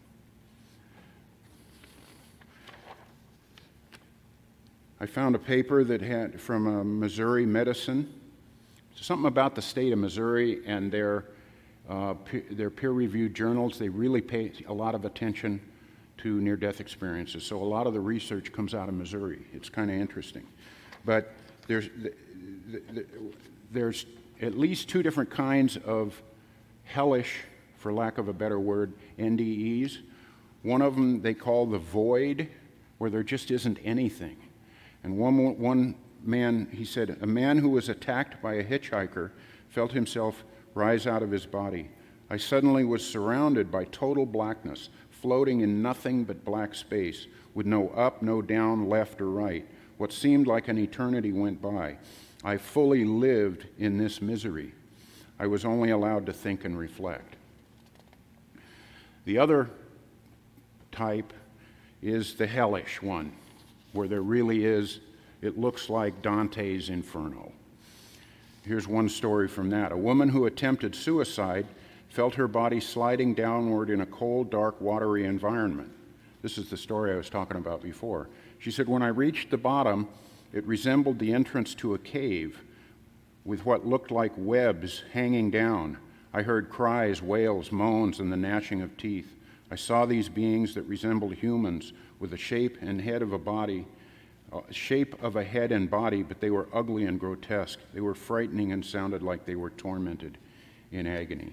I found a paper that had from uh, Missouri Medicine, something about the state of Missouri and their, uh, pe- their peer-reviewed journals. They really pay a lot of attention to near-death experiences. So a lot of the research comes out of Missouri. It's kind of interesting. But there's, there's at least two different kinds of hellish, for lack of a better word, N D Es. One of them they call the void, where there just isn't anything. And one, one man, he said, a man who was attacked by a hitchhiker felt himself rise out of his body. I suddenly was surrounded by total blackness, floating in nothing but black space, with no up, no down, left or right. What seemed like an eternity went by. I fully lived in this misery. I was only allowed to think and reflect. The other type is the hellish one, where there really is, it looks like Dante's Inferno. Here's one story from that. A woman who attempted suicide felt her body sliding downward in a cold, dark, watery environment. This is the story I was talking about before. She said, when I reached the bottom, it resembled the entrance to a cave with what looked like webs hanging down. I heard cries, wails, moans, and the gnashing of teeth. I saw these beings that resembled humans with the shape and head of a body, uh, shape of a head and body, but they were ugly and grotesque. They were frightening and sounded like they were tormented in agony.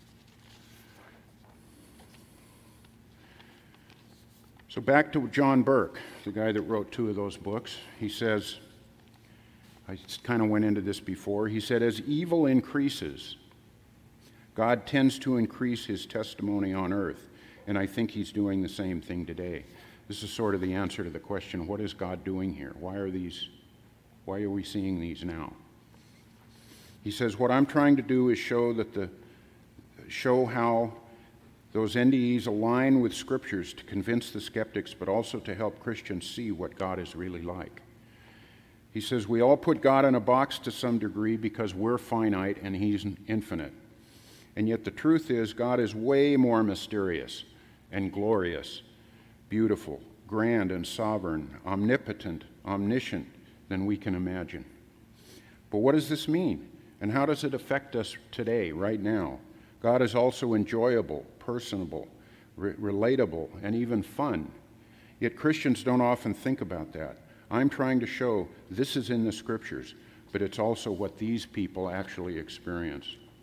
So back to John Burke, the guy that wrote two of those books. He says, I kind of went into this before, he said, as evil increases, God tends to increase his testimony on earth. And I think he's doing the same thing today. This is sort of the answer to the question, what is God doing here? Why are these, why are we seeing these now? He says, what I'm trying to do is show that the, show how those N D Es align with scriptures to convince the skeptics, but also to help Christians see what God is really like. He says, we all put God in a box to some degree because we're finite and he's infinite. And yet the truth is, God is way more mysterious and glorious, beautiful, grand and sovereign, omnipotent, omniscient than we can imagine. But what does this mean? And how does it affect us today, right now? God is also enjoyable, personable, re- relatable, and even fun. Yet Christians don't often think about that. I'm trying to show this is in the scriptures, but it's also what these people actually experience.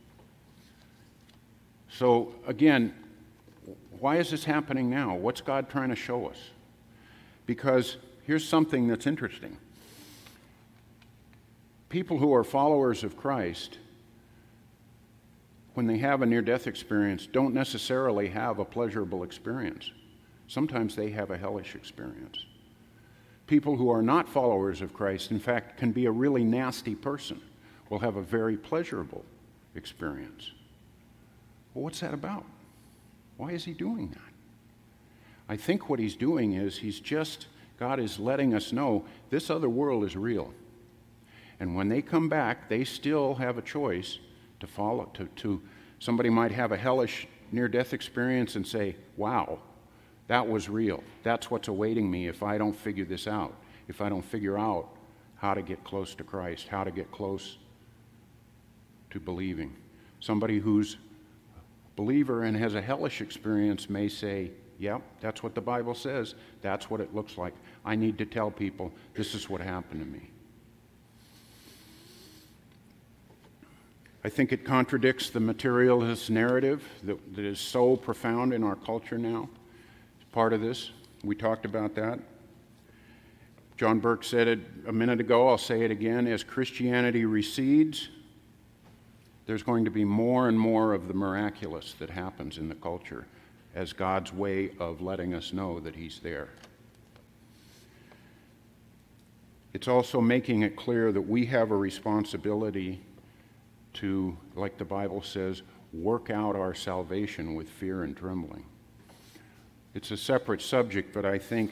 So again, why is this happening now? What's God trying to show us? Because here's something that's interesting. People who are followers of Christ, when they have a near-death experience, don't necessarily have a pleasurable experience. Sometimes they have a hellish experience. People who are not followers of Christ, in fact, can be a really nasty person, will have a very pleasurable experience. Well, what's that about? Why is he doing that? I think what he's doing is he's just, God is letting us know this other world is real. And when they come back, they still have a choice to follow, to, to somebody might have a hellish near-death experience and say, wow, that was real. That's what's awaiting me if I don't figure this out, if I don't figure out how to get close to Christ, how to get close to believing. Somebody who's a believer and has a hellish experience may say, yep, that's what the Bible says. That's what it looks like. I need to tell people this is what happened to me. I think it contradicts the materialist narrative that, that is so profound in our culture now. Part of this, we talked about that. John Burke said it a minute ago, I'll say it again, as Christianity recedes, there's going to be more and more of the miraculous that happens in the culture as God's way of letting us know that he's there. It's also making it clear that we have a responsibility to, like the Bible says, work out our salvation with fear and trembling. It's a separate subject, but I think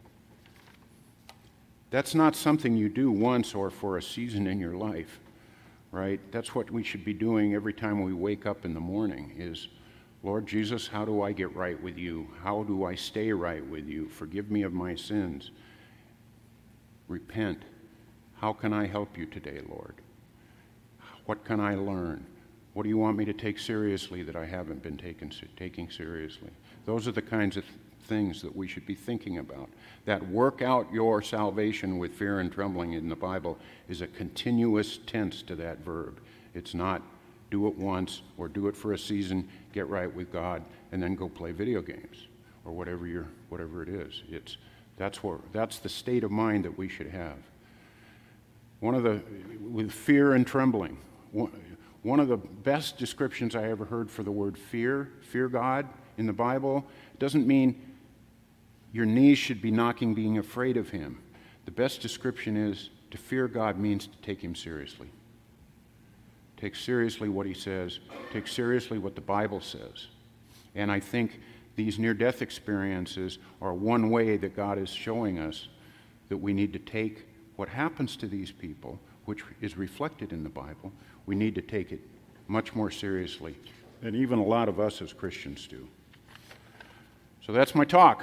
that's not something you do once or for a season in your life, right? That's what we should be doing every time we wake up in the morning is, Lord Jesus, how do I get right with you? How do I stay right with you? Forgive me of my sins. Repent. How can I help you today, Lord? What can I learn? What do you want me to take seriously that I haven't been taken, taking seriously? Those are the kinds of things that we should be thinking about. That work out your salvation with fear and trembling in the Bible is a continuous tense to that verb. It's not do it once or do it for a season, get right with God, and then go play video games or whatever you're, whatever it is. It's, that's, where, that's the state of mind that we should have. One of the, with fear and trembling, one, one of the best descriptions I ever heard for the word fear, fear God in the Bible, doesn't mean your knees should be knocking being afraid of him. The best description is to fear God means to take him seriously. Take seriously what he says. Take seriously what the Bible says. And I think these near-death experiences are one way that God is showing us that we need to take what happens to these people, which is reflected in the Bible, we need to take it much more seriously than even a lot of us as Christians do. So that's my talk.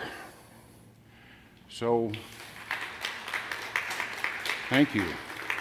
So, thank you.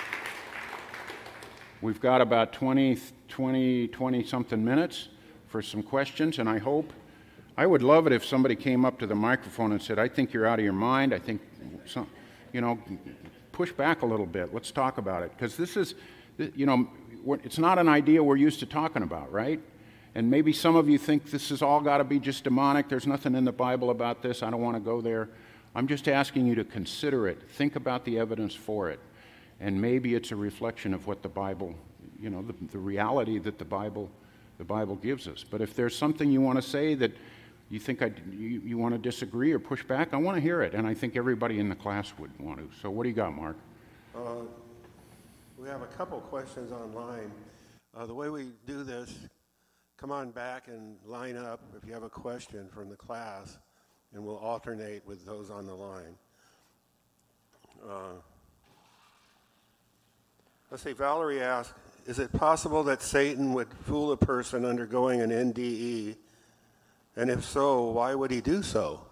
We've got about twenty, twenty, twenty-something minutes for some questions, and I hope, I would love it if somebody came up to the microphone and said, I think you're out of your mind, I think, some, you know, push back a little bit, let's talk about it, because this is, you know, it's not an idea we're used to talking about, right? And maybe some of you think this has all got to be just demonic, there's nothing in the Bible about this, I don't want to go there. I'm just asking you to consider it, think about the evidence for it, and maybe it's a reflection of what the Bible, you know, the, the reality that the Bible, the Bible gives us. But if there's something you want to say that you think I, you, you want to disagree or push back? I want to hear it, and I think everybody in the class would want to. So what do you got, Mark? Uh, we have a couple questions online. Uh, the way we do this, come on back and line up if you have a question from the class, and we'll alternate with those on the line. Uh, let's see, Valerie asked, is it possible that Satan would fool a person undergoing an N D E? And if so, why would he do so?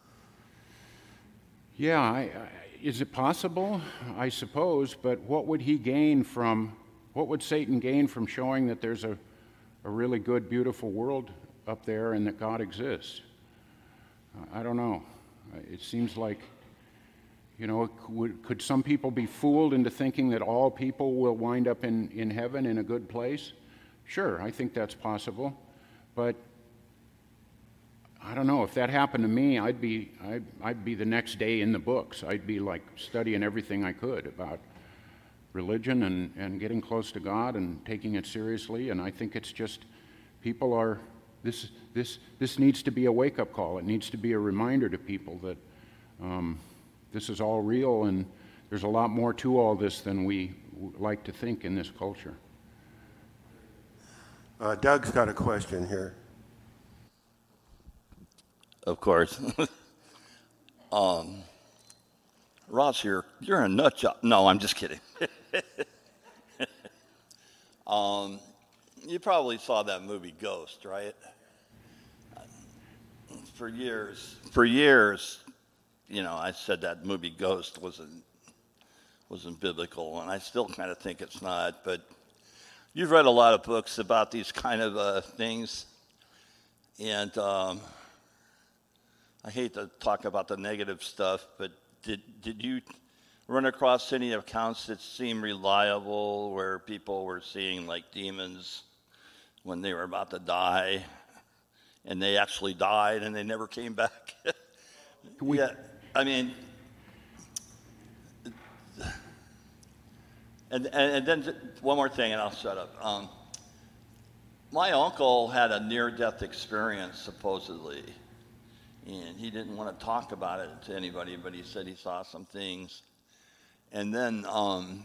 Yeah, I, I, is it possible? I suppose, but what would he gain from, what would Satan gain from showing that there's a, a really good, beautiful world up there and that God exists? I don't know. It seems like, you know, could, could some people be fooled into thinking that all people will wind up in, in heaven in a good place? Sure, I think that's possible. But I don't know, if that happened to me, I'd be, I'd, I'd be the next day in the books. I'd be like studying everything I could about religion and, and getting close to God and taking it seriously. And I think it's just, people are, this, this, this needs to be a wake-up call. It needs to be a reminder to people that um, this is all real, and there's a lot more to all this than we like to think in this culture. Uh, Doug's got a question here. Of course. um, Ross, you're, you're a nut job. No, I'm just kidding. um, you probably saw that movie Ghost, right? For years, for years, you know, I said that movie Ghost wasn't wasn't biblical, and I still kind of think it's not. But you've read a lot of books about these kind of uh, things, and um, I hate to talk about the negative stuff, but did did you run across any accounts that seem reliable where people were seeing like demons when they were about to die, and they actually died and they never came back? We, yeah, I mean, and, and and then one more thing, and I'll shut up. Um, my uncle had a near-death experience, supposedly. And he didn't want to talk about it to anybody, but he said he saw some things. And then um,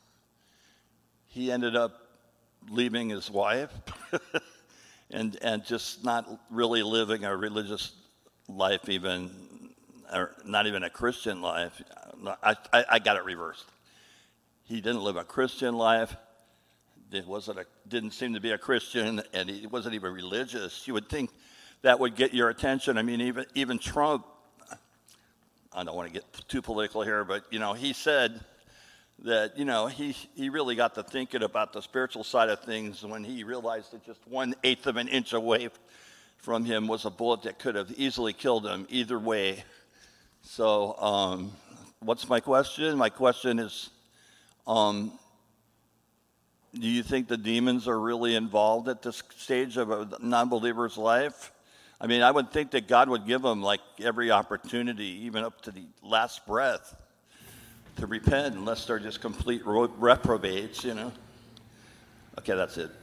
he ended up leaving his wife and and just not really living a religious life, even, or not even a Christian life. I, I, I got it reversed. He didn't live a Christian life. It wasn't a, didn't seem to be a Christian, and he wasn't even religious. You would think that would get your attention. I mean, even even Trump, I don't want to get too political here, but, you know, he said that, you know, he, he really got to thinking about the spiritual side of things when he realized that just one-eighth of an inch away from him was a bullet that could have easily killed him either way. So um, what's my question? My question is, um, do you think the demons are really involved at this stage of a non-believer's life? I mean, I would think that God would give them like every opportunity, even up to the last breath, to repent, unless they're just complete reprobates, you know? Okay, that's it.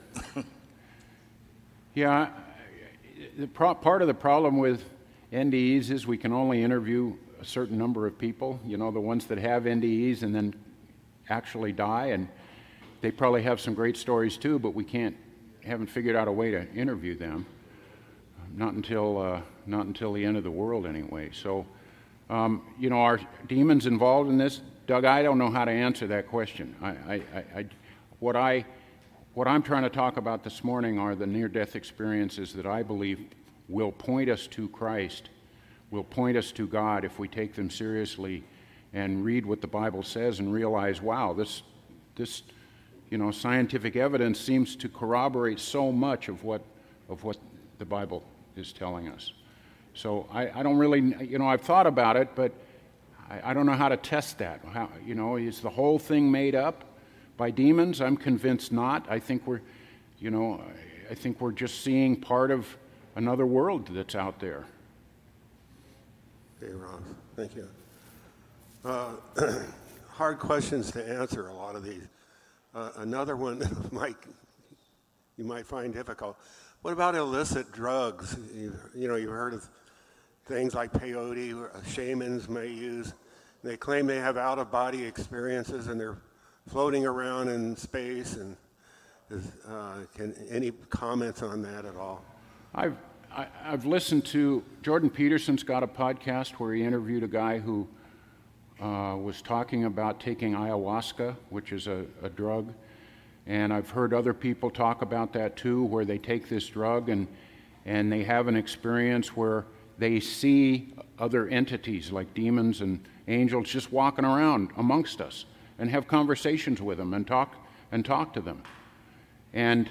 yeah, the pro- part of the problem with N D Es is we can only interview a certain number of people, you know, the ones that have N D Es and then actually die, and they probably have some great stories too, but we can't, haven't figured out a way to interview them. Not until uh, not until the end of the world, anyway. So, um, you know, are demons involved in this, Doug? I don't know how to answer that question. I, I, I, what I, what I'm trying to talk about this morning are the near-death experiences that I believe will point us to Christ, will point us to God if we take them seriously, and read what the Bible says and realize, wow, this, this, you know, scientific evidence seems to corroborate so much of what, of what the Bible is telling us. So I, I don't really, you know, I've thought about it, but I, I don't know how to test that. How, you know, is the whole thing made up by demons? I'm convinced not. I think we're, you know, I think we're just seeing part of another world that's out there. Okay, Ron, thank you. Uh, hard questions to answer, a lot of these. Uh, another one that might, you might find difficult. What about illicit drugs? You, you know, you've heard of things like peyote, shamans may use. They claim they have out-of-body experiences and they're floating around in space. And is, uh, can any comments on that at all? I've I, I've listened to Jordan Peterson's got a podcast where he interviewed a guy who uh, was talking about taking ayahuasca, which is a, a drug. And I've heard other people talk about that too, where they take this drug and and they have an experience where they see other entities like demons and angels just walking around amongst us and have conversations with them and talk and talk to them. And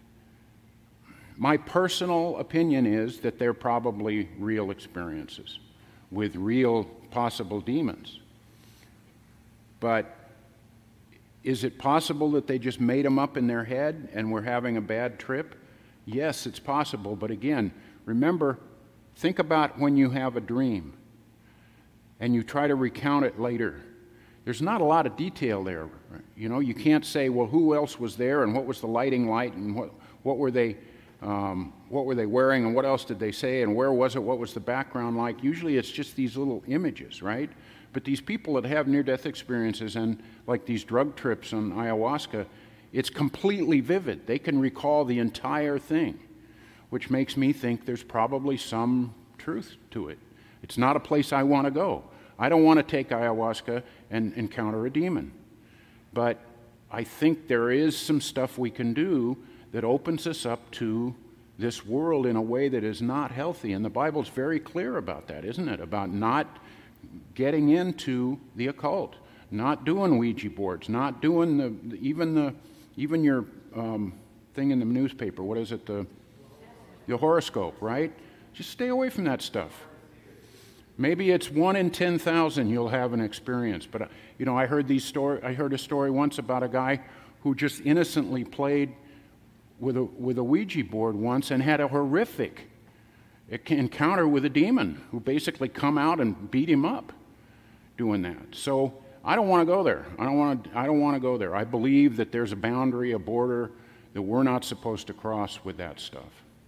my personal opinion is that they're probably real experiences with real possible demons. But is it possible that they just made them up in their head and were having a bad trip? Yes, it's possible. But again, remember, think about when you have a dream and you try to recount it later. There's not a lot of detail there. You know, you can't say, well, who else was there and what was the lighting light and what, what were they um, what were they wearing and what else did they say and where was it, what was the background like. Usually it's just these little images, right? But these people that have near-death experiences and like these drug trips on ayahuasca, it's completely vivid. They can recall the entire thing, which makes me think there's probably some truth to it. It's not a place I want to go. I don't want to take ayahuasca and encounter a demon. But I think there is some stuff we can do that opens us up to this world in a way that is not healthy. And the Bible's very clear about that, isn't it? About not getting into the occult, not doing Ouija boards, not doing the even the even your um, thing in the newspaper. What is it? The the horoscope, right? Just stay away from that stuff. Maybe it's one in ten thousand you'll have an experience. But uh, you know, I heard these story. I heard a story once about a guy who just innocently played with a with a Ouija board once and had a horrific encounter with a demon who basically come out and beat him up doing that. So I don't want to go there. I don't want to. I don't want to go there. I believe that there's a boundary, a border that we're not supposed to cross with that stuff.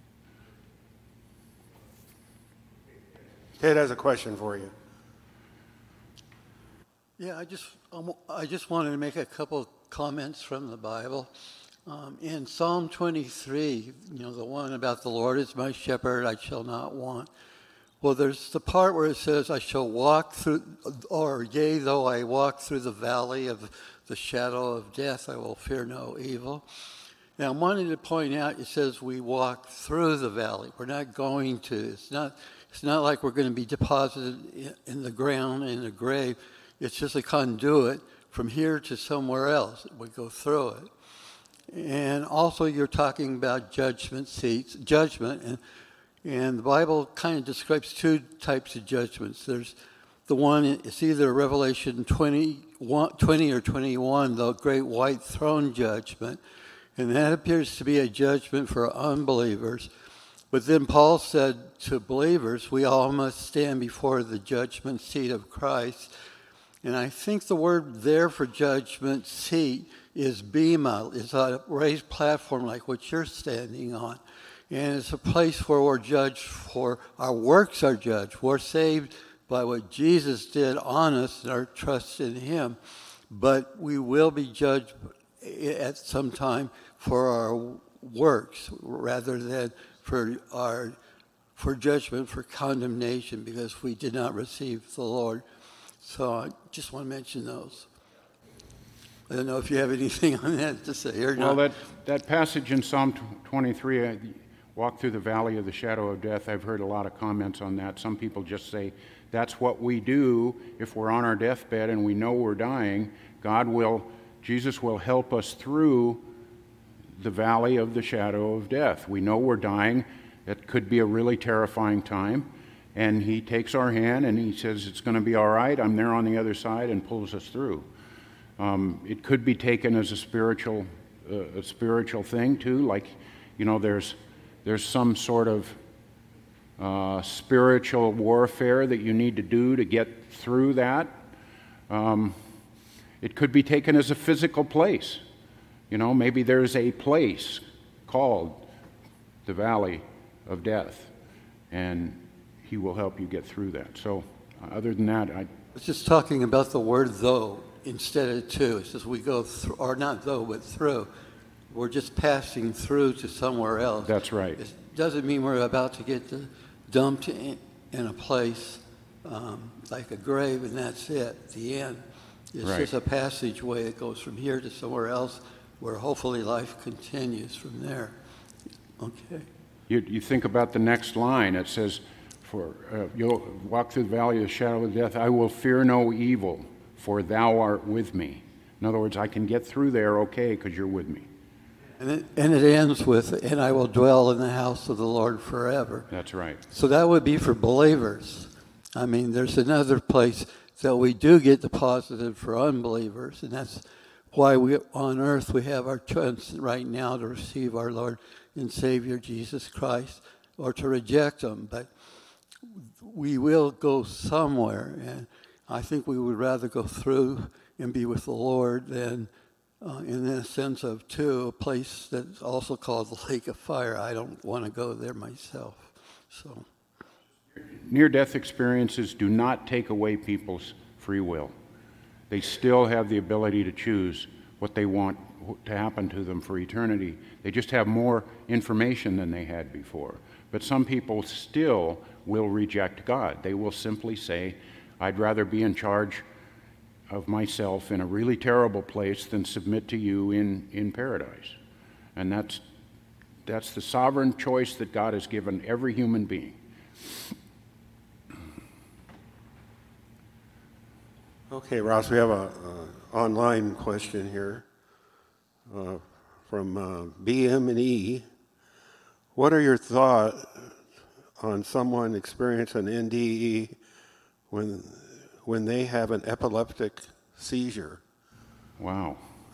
Ted has a question for you. Yeah, I just um, I just wanted to make a couple comments from the Bible. Um, in Psalm twenty-three, you know, the one about the Lord is my shepherd, I shall not want. Well, there's the part where it says, I shall walk through, or yea, though I walk through the valley of the shadow of death, I will fear no evil. Now, I'm wanting to point out, it says we walk through the valley. We're not going to. It's not, it's not like we're going to be deposited in the ground, in the grave. It's just a conduit from here to somewhere else. We go through it. And also you're talking about judgment seats, judgment, and, and the Bible kind of describes two types of judgments. There's the one, it's either Revelation twenty, twenty or twenty-one, the great white throne judgment, and that appears to be a judgment for unbelievers. But then Paul said to believers, we all must stand before the judgment seat of Christ. And I think the word there for judgment seat is bema. It's a raised platform like what you're standing on. And it's a place where we're judged for, our works are judged. We're saved by what Jesus did on us and our trust in him. But we will be judged at some time for our works rather than for our for judgment, for condemnation, because we did not receive the Lord. So I just want to mention those. I don't know if you have anything on that to say or well, not. Well, that, that passage in Psalm twenty-three, I walk through the valley of the shadow of death, I've heard a lot of comments on that. Some people just say, that's what we do if we're on our deathbed and we know we're dying. God will, Jesus will help us through the valley of the shadow of death. We know we're dying. It could be a really terrifying time. And he takes our hand and he says, it's going to be all right. I'm there on the other side, and pulls us through. Um, it could be taken as a spiritual, uh, a spiritual thing too. Like, you know, there's there's some sort of uh, spiritual warfare that you need to do to get through that. Um, it could be taken as a physical place. You know, maybe there's a place called the valley of death, and he will help you get through that. So uh, other than that, I... It's just talking about the word though instead of to. It says we go through, or not though, but through. We're just passing through to somewhere else. That's right. It doesn't mean we're about to get dumped in, in a place um, like a grave and that's it, the end. It's Right. just a passageway that goes from here to somewhere else where hopefully life continues from there. Okay. You, you think about the next line. It says, "For uh, you'll walk through the valley of the shadow of death, I will fear no evil, for thou art with me." In other words, I can get through there okay because you're with me. And it, and it ends with, "And I will dwell in the house of the Lord forever." That's right. So that would be for believers. I mean, there's another place that we do get the positive for unbelievers, and that's why we on earth we have our chance right now to receive our Lord and Savior Jesus Christ, or to reject him. But we will go somewhere, and I think we would rather go through and be with the Lord than uh, in the sense of, too, a place that's also called the lake of fire. I don't want to go there myself. So, Near-death experiences do not take away people's free will. They still have the ability to choose what they want to happen to them for eternity. They just have more information than they had before. But some people still will reject God. They will simply say, "I'd rather be in charge of myself in a really terrible place than submit to you in, in paradise." And that's, that's the sovereign choice that God has given every human being. Okay, Ross, we have a, uh online question here uh, from uh, B M and E. What are your thoughts on someone experiencing N D E when when they have an epileptic seizure? Wow.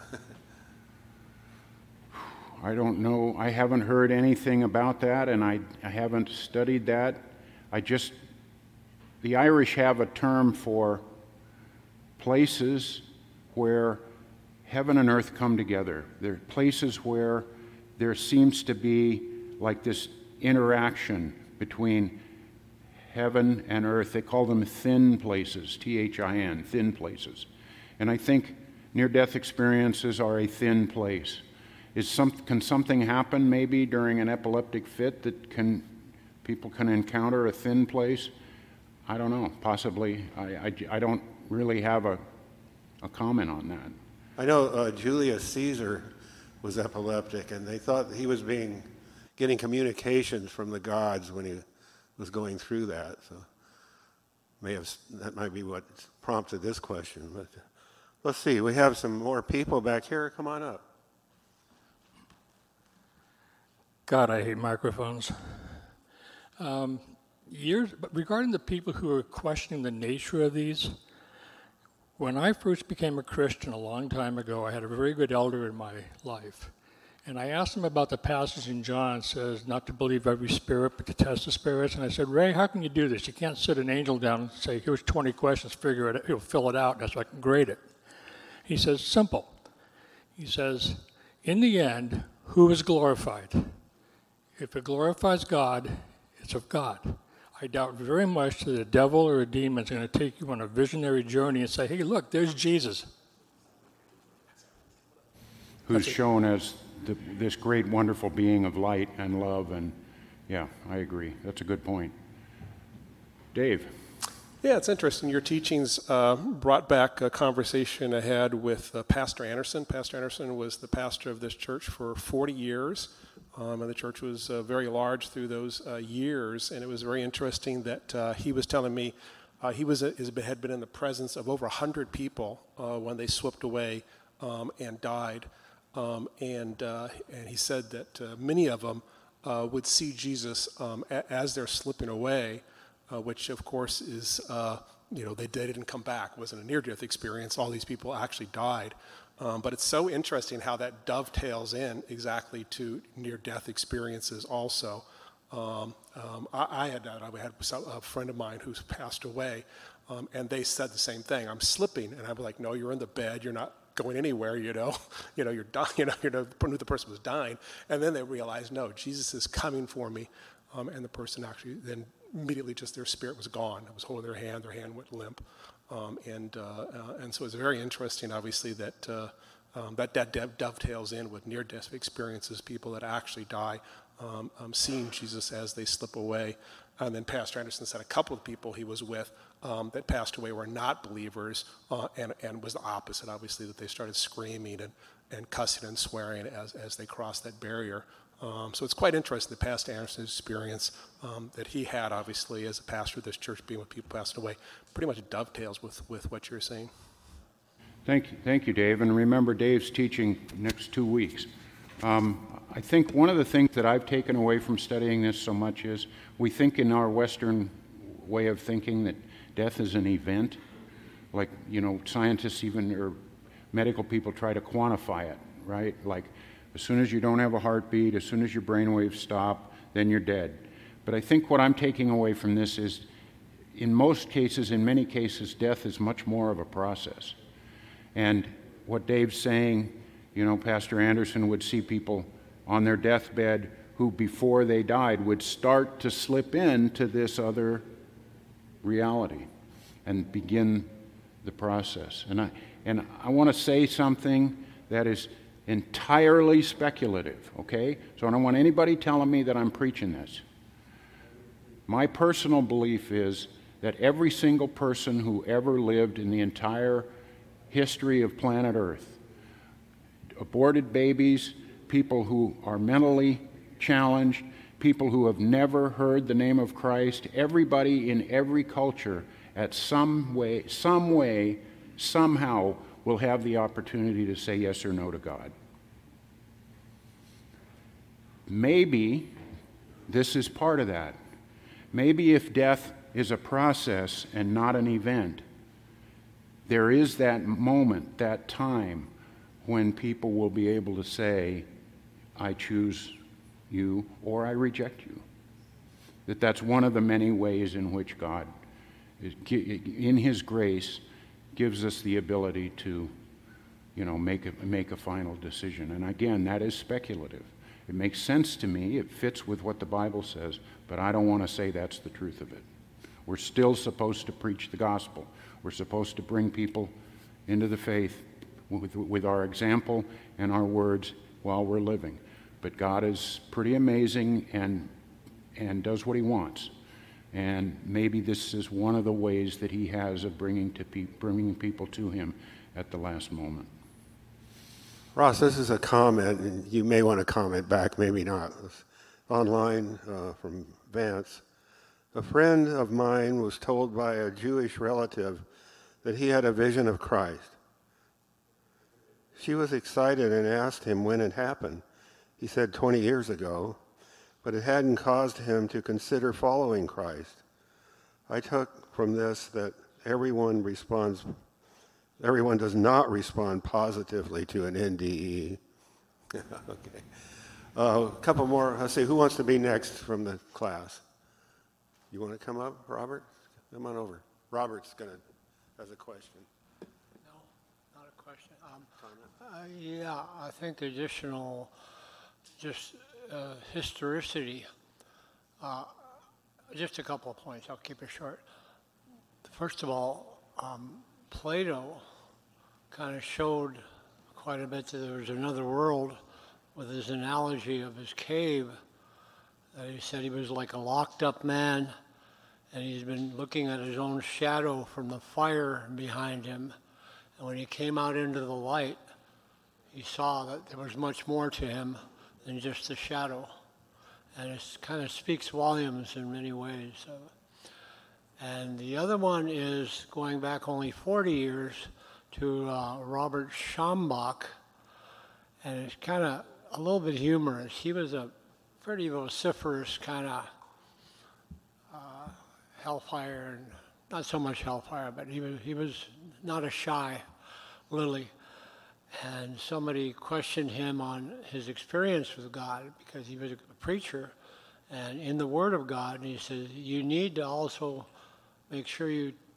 I don't know. I haven't heard anything about that, and I, I haven't studied that. I just, the Irish have a term for places where heaven and earth come together. They're places where there seems to be like this interaction between heaven and earth. They call them thin places, T H I N, thin places. And I think near-death experiences are a thin place. Is some, can something happen maybe during an epileptic fit that can people can encounter a thin place? I don't know, possibly. I, I, I don't really have a, a comment on that. I know uh, Julius Caesar was epileptic, and they thought he was being getting communications from the gods when he was going through that. So may have that might be what prompted this question. But let's see, we have some more people back here. Come on up. God, I hate microphones. Um, years, but regarding the people who are questioning the nature of these, when I first became a Christian a long time ago, I had a very good elder in my life. And I asked him about the passage in John that says not to believe every spirit, but to test the spirits. And I said, "Ray, how can you do this? You can't sit an angel down and say, here's twenty questions, figure it out, he'll fill it out, and so I can grade it." He says, simple. He says, in the end, who is glorified? If it glorifies God, it's of God. I doubt very much that a devil or a demon is going to take you on a visionary journey and say, hey, look, there's Jesus. Who's shown as the, this great, wonderful being of light and love. And yeah, I agree. That's a good point. Dave. Yeah, it's interesting. Your teachings uh, brought back a conversation I had with uh, Pastor Anderson. Pastor Anderson was the pastor of this church for forty years, um, and the church was uh, very large through those uh, years. And it was very interesting that uh, he was telling me uh, he was a, had been in the presence of over one hundred people uh, when they swept away um, and died. Um, and, uh, and he said that uh, many of them uh, would see Jesus um, a- as they're slipping away. Uh, which of course is, uh, you know, they, they didn't come back. It wasn't a near-death experience. All these people actually died. Um, but it's so interesting how that dovetails in exactly to near-death experiences also. Um, um, I, I had that. I had a friend of mine who's passed away, um, and they said the same thing. I'm slipping, and I was like, no, you're in the bed. You're not going anywhere, you know. You know, you're dying, you know, you know, knew the person was dying. And then they realized, no, Jesus is coming for me. Um, and the person actually then immediately just their spirit was gone. It was holding their hand, their hand went limp. Um, and, uh, uh, and so it's very interesting, obviously, that uh, um, that, that dovetails in with near-death experiences, people that actually die, um, um, seeing Jesus as they slip away. And then Pastor Anderson said a couple of people he was with um, that passed away were not believers, uh, and, and was the opposite, obviously, that they started screaming and, and cussing and swearing as, as they crossed that barrier. Um, so it's quite interesting, the Pastor Anderson's experience um, that he had, obviously, as a pastor of this church, being with people passed away, pretty much dovetails with, with what you're saying. Thank you, thank you, Dave. And remember, Dave's teaching next two weeks. Um, I think one of the things that I've taken away from studying this so much is we think in our Western way of thinking that death is an event. Like, you know, scientists even, or medical people try to quantify it, right? Like, as soon as you don't have a heartbeat, as soon as your brainwaves stop, then you're dead. But I think what I'm taking away from this is, in most cases, in many cases, death is much more of a process. And what Dave's saying, you know, Pastor Anderson would see people on their deathbed who, before they died, would start to slip into this other reality and begin the process. And I, and I want to say something that is entirely speculative, okay? So I don't want anybody telling me that I'm preaching this. My personal belief is that every single person who ever lived in the entire history of planet Earth, aborted babies, people who are mentally challenged, people who have never heard the name of Christ, everybody in every culture at some way, some way, somehow will have the opportunity to say yes or no to God. Maybe this is part of that. Maybe if death is a process and not an event, there is that moment, that time, when people will be able to say, I choose you or I reject you. That that's one of the many ways in which God, is, in His grace, gives us the ability to, you know, make a, make a final decision. And again, that is speculative. It makes sense to me, it fits with what the Bible says, but I don't want to say that's the truth of it. We're still supposed to preach the gospel. We're supposed to bring people into the faith with, with our example and our words while we're living. But God is pretty amazing and, and does what He wants. And maybe this is one of the ways that He has of bringing, to pe- bringing people to Him at the last moment. Ross, this is a comment, and you may want to comment back, maybe not. It's online uh, from Vance. A friend of mine was told by a Jewish relative that he had a vision of Christ. She was excited and asked him when it happened. He said twenty years ago, but it hadn't caused him to consider following Christ. I took from this that everyone responds, everyone does not respond positively to an N D E. Okay. Uh, a couple more. Let's see, who wants to be next from the class? You want to come up, Robert? Come on over. Robert's going to, has a question. No, not a question. Um, uh, yeah, I think additional, just uh, historicity. Uh, just a couple of points. I'll keep it short. First of all, um, Plato kind of showed quite a bit that there was another world with his analogy of his cave. That he said he was like a locked up man, and he's been looking at his own shadow from the fire behind him. And when he came out into the light, he saw that there was much more to him than just the shadow. And it kind of speaks volumes in many ways. And the other one is going back only forty years to uh, Robert Schambach. And it's kind of a little bit humorous. He was a pretty vociferous kind of uh, hellfire, and not so much hellfire, but he was, he was not a shy lily. And somebody questioned him on his experience with God because he was a preacher and in the Word of God. And he said, you need to also make sure you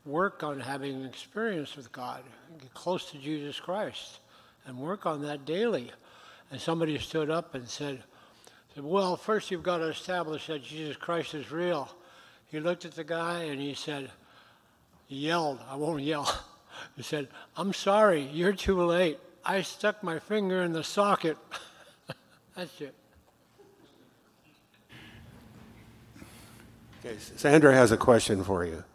work on having an experience with God, get close to Jesus Christ, and work on that daily. And somebody stood up and said, said, well, first you've got to establish that Jesus Christ is real. He looked at the guy and he said, he yelled, I won't yell. He said, I'm sorry, you're too late. I stuck my finger in the socket. That's it. Okay, Sandra has a question for you.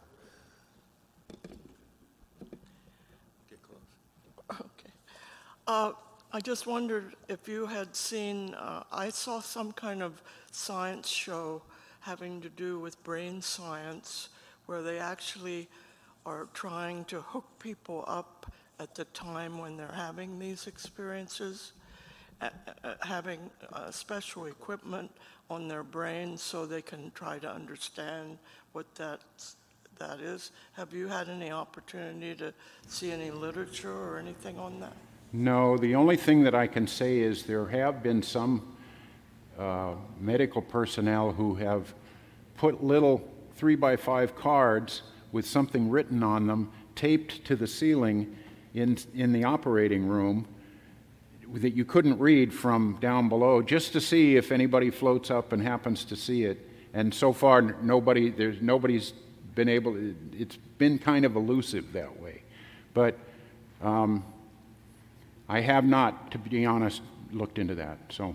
Get close. Okay. Uh, I just wondered if you had seen, uh, I saw some kind of science show having to do with brain science where they actually are trying to hook people up at the time when they're having these experiences, uh, uh, having uh, special equipment on their brains so they can try to understand what that's, that is. Have you had any opportunity to see any literature or anything on that? No, the only thing that I can say is there have been some uh, medical personnel who have put little three by five cards with something written on them taped to the ceiling in, in the operating room that you couldn't read from down below, just to see if anybody floats up and happens to see it. And so far, nobody, there's nobody's been able. It's been kind of elusive that way, but um, I have not, to be honest, looked into that. So,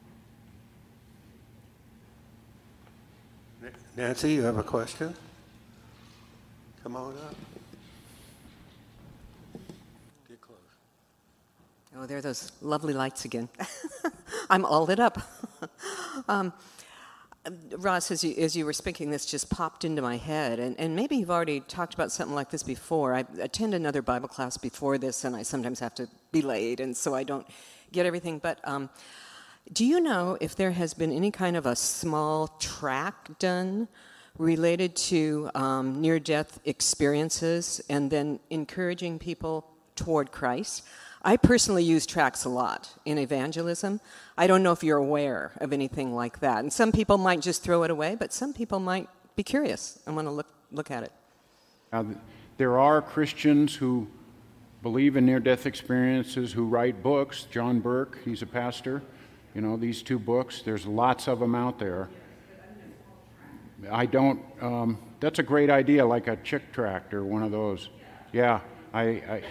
Nancy, you have a question? Come on up. Get close. Oh, there are those lovely lights again. I'm all lit up. um, Ross, as you, as you were speaking, this just popped into my head, and, and maybe you've already talked about something like this before. I attend another Bible class before this, and I sometimes have to be late, and so I don't get everything. But um, do you know if there has been any kind of a small track done related to um, near-death experiences and then encouraging people toward Christ? I personally use tracks a lot in evangelism. I don't know if you're aware of anything like that. And some people might just throw it away, but some people might be curious and want to look, look at it. Now, there are Christians who believe in near-death experiences who write books. John Burke, he's a pastor. You know, these two books, there's lots of them out there. I don't, um, that's a great idea, like a chick tract or one of those. Yeah, I... I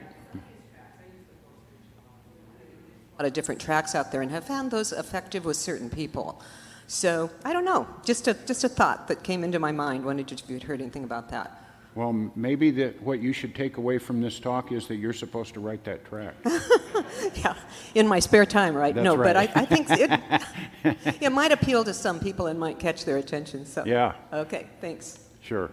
A lot of different tracks out there and have found those effective with certain people. So, I don't know, just a, just a thought that came into my mind. Wondered if you'd heard anything about that. Well, maybe that what you should take away from this talk is that you're supposed to write that track. Yeah, in my spare time, right? That's no, right. but I, I think it, it might appeal to some people and might catch their attention. So, yeah. Okay, thanks. Sure.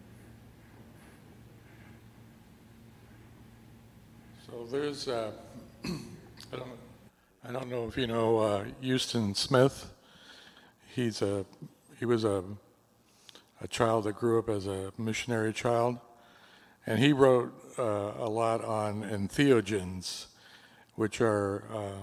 So there's, uh, I don't, I don't know if you know uh, Houston Smith. He's a, he was a, a child that grew up as a missionary child, and he wrote uh, a lot on entheogens, which are uh,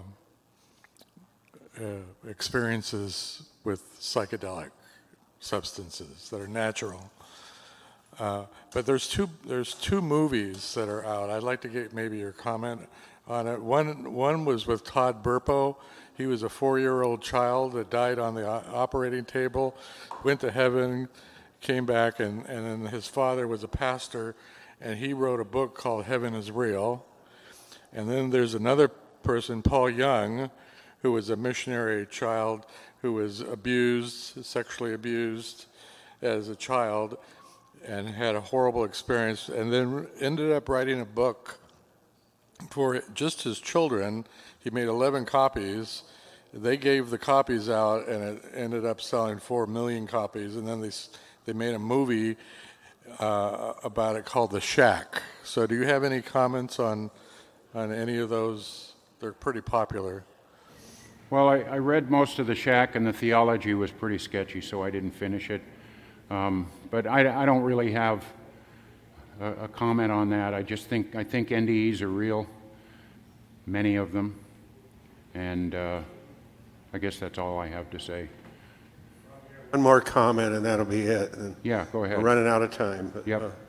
uh, experiences with psychedelic substances that are natural. Uh, but there's two there's two movies that are out. I'd like to get maybe your comment on it. One one was with Todd Burpo. He was a four-year-old child that died on the operating table, went to heaven, came back, and, and then his father was a pastor, and he wrote a book called Heaven is Real. And then there's another person, Paul Young, who was a missionary child who was abused, sexually abused as a child, and had a horrible experience, and then ended up writing a book for just his children. He made eleven copies. They gave the copies out, and it ended up selling four million copies, and then they they made a movie uh, about it called The Shack. So do you have any comments on on any of those? They're pretty popular. Well, I, I read most of The Shack, and the theology was pretty sketchy, so I didn't finish it. Um, but I, I don't really have a, a comment on that. I just think I think N D Es are real, many of them, and uh, I guess that's all I have to say. One more comment, and that'll be it. And Yeah, go ahead. we're running out of time. But, Yep. uh,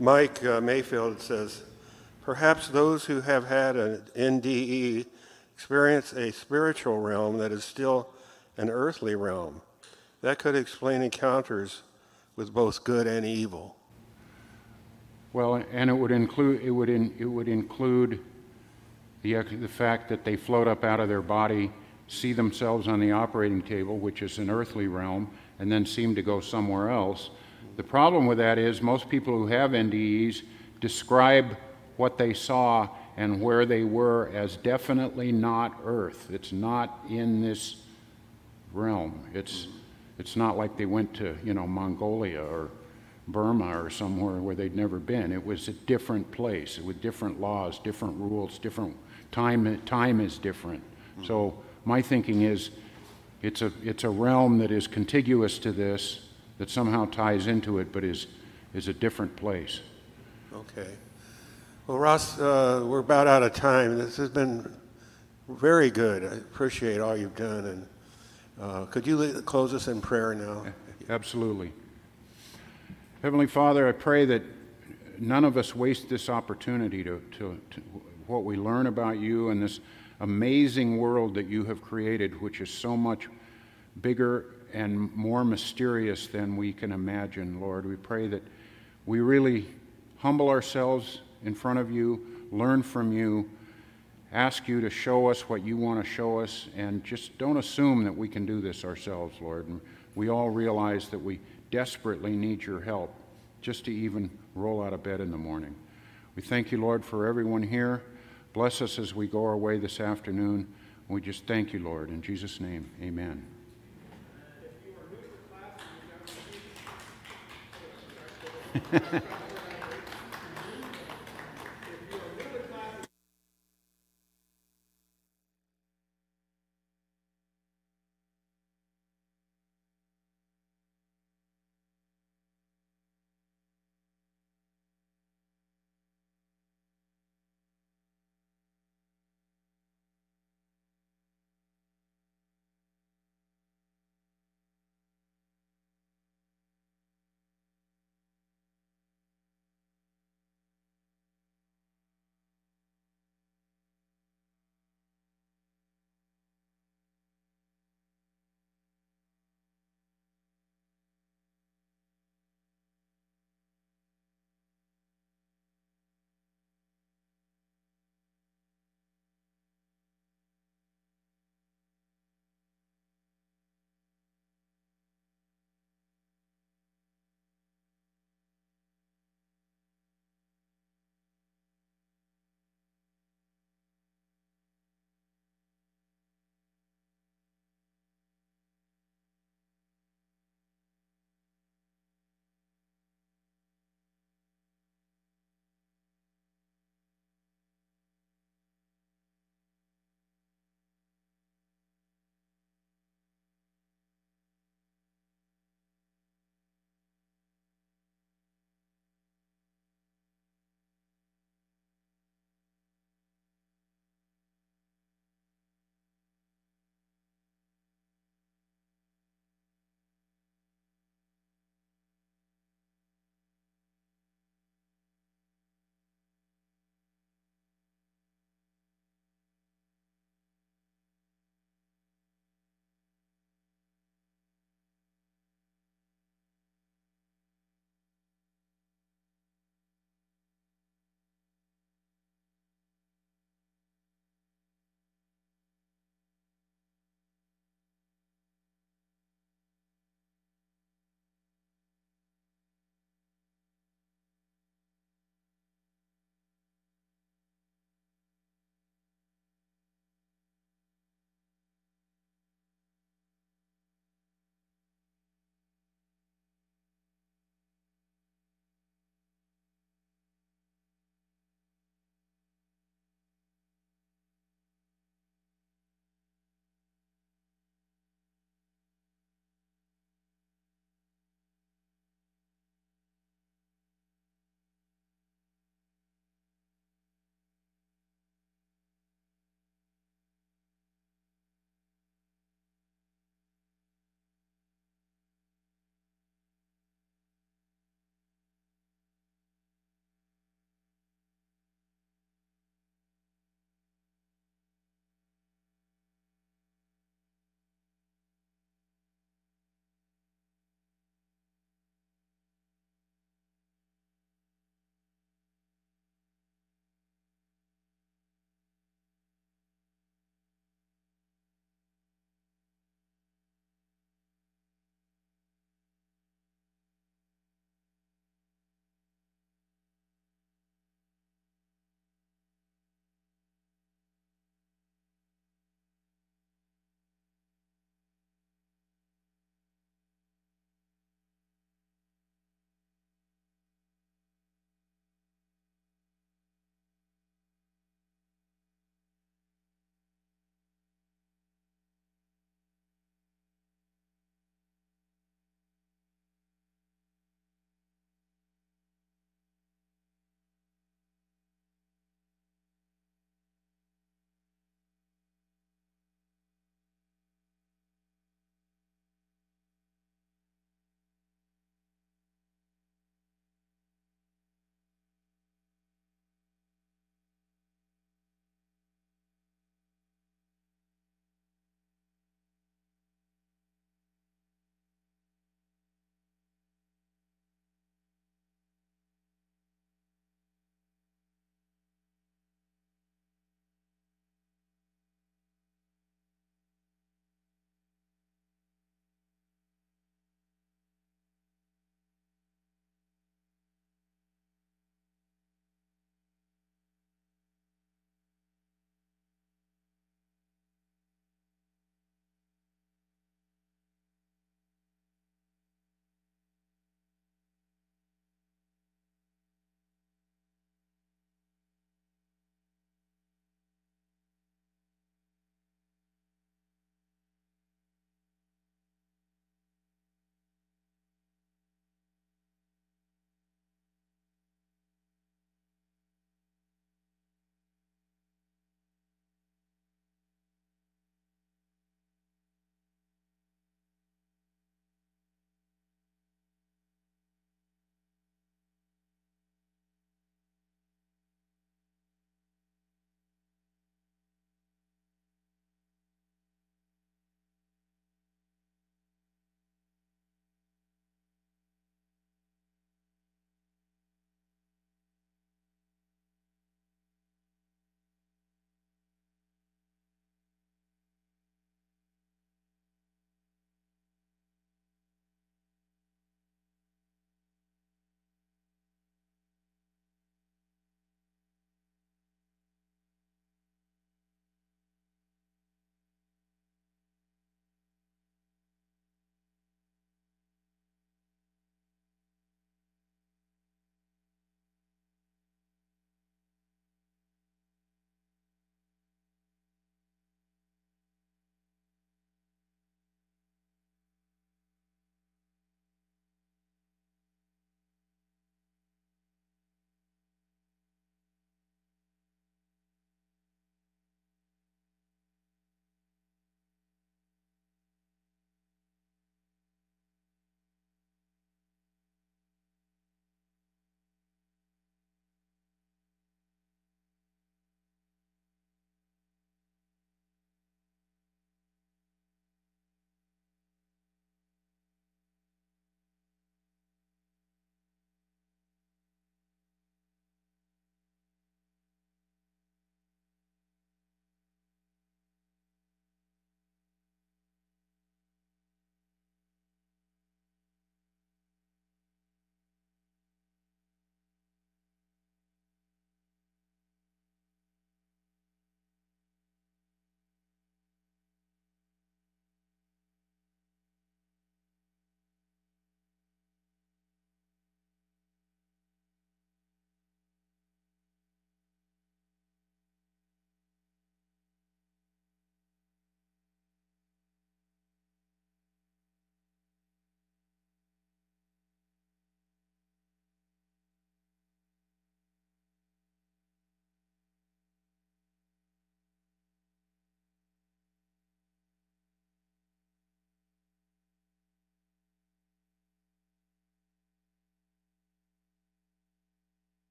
Mike uh, Mayfield says, perhaps those who have had an N D E experience a spiritual realm that is still an earthly realm. That could explain encounters with both good and evil. Well, and it would include it would in, it would include the the fact that they float up out of their body, see themselves on the operating table, which is an earthly realm, and then seem to go somewhere else. The problem with that is most people who have N D Es describe what they saw and where they were as definitely not Earth. It's not in this realm. It's it's not like they went to, you know, Mongolia or Burma or somewhere where they'd never been. It was a different place with different laws, different rules, different time. Time is different. So my thinking is, it's a it's a realm that is contiguous to this, that somehow ties into it, but is is a different place. Okay. Well, Ross, uh, we're about out of time. This has been very good. I appreciate all you've done. And uh, could you lead, close us in prayer now? Absolutely. Heavenly Father, I pray that none of us waste this opportunity to, to, to what we learn about you and this amazing world that you have created, which is so much bigger and more mysterious than we can imagine, Lord. We pray that we really humble ourselves in front of you, learn from you, ask you to show us what you want to show us, and just don't assume that we can do this ourselves, Lord. And we all realize that we desperately need your help just to even roll out of bed in the morning. We thank you, Lord, for everyone here. Bless us as we go our way this afternoon. We just thank you, Lord. In Jesus' name, amen.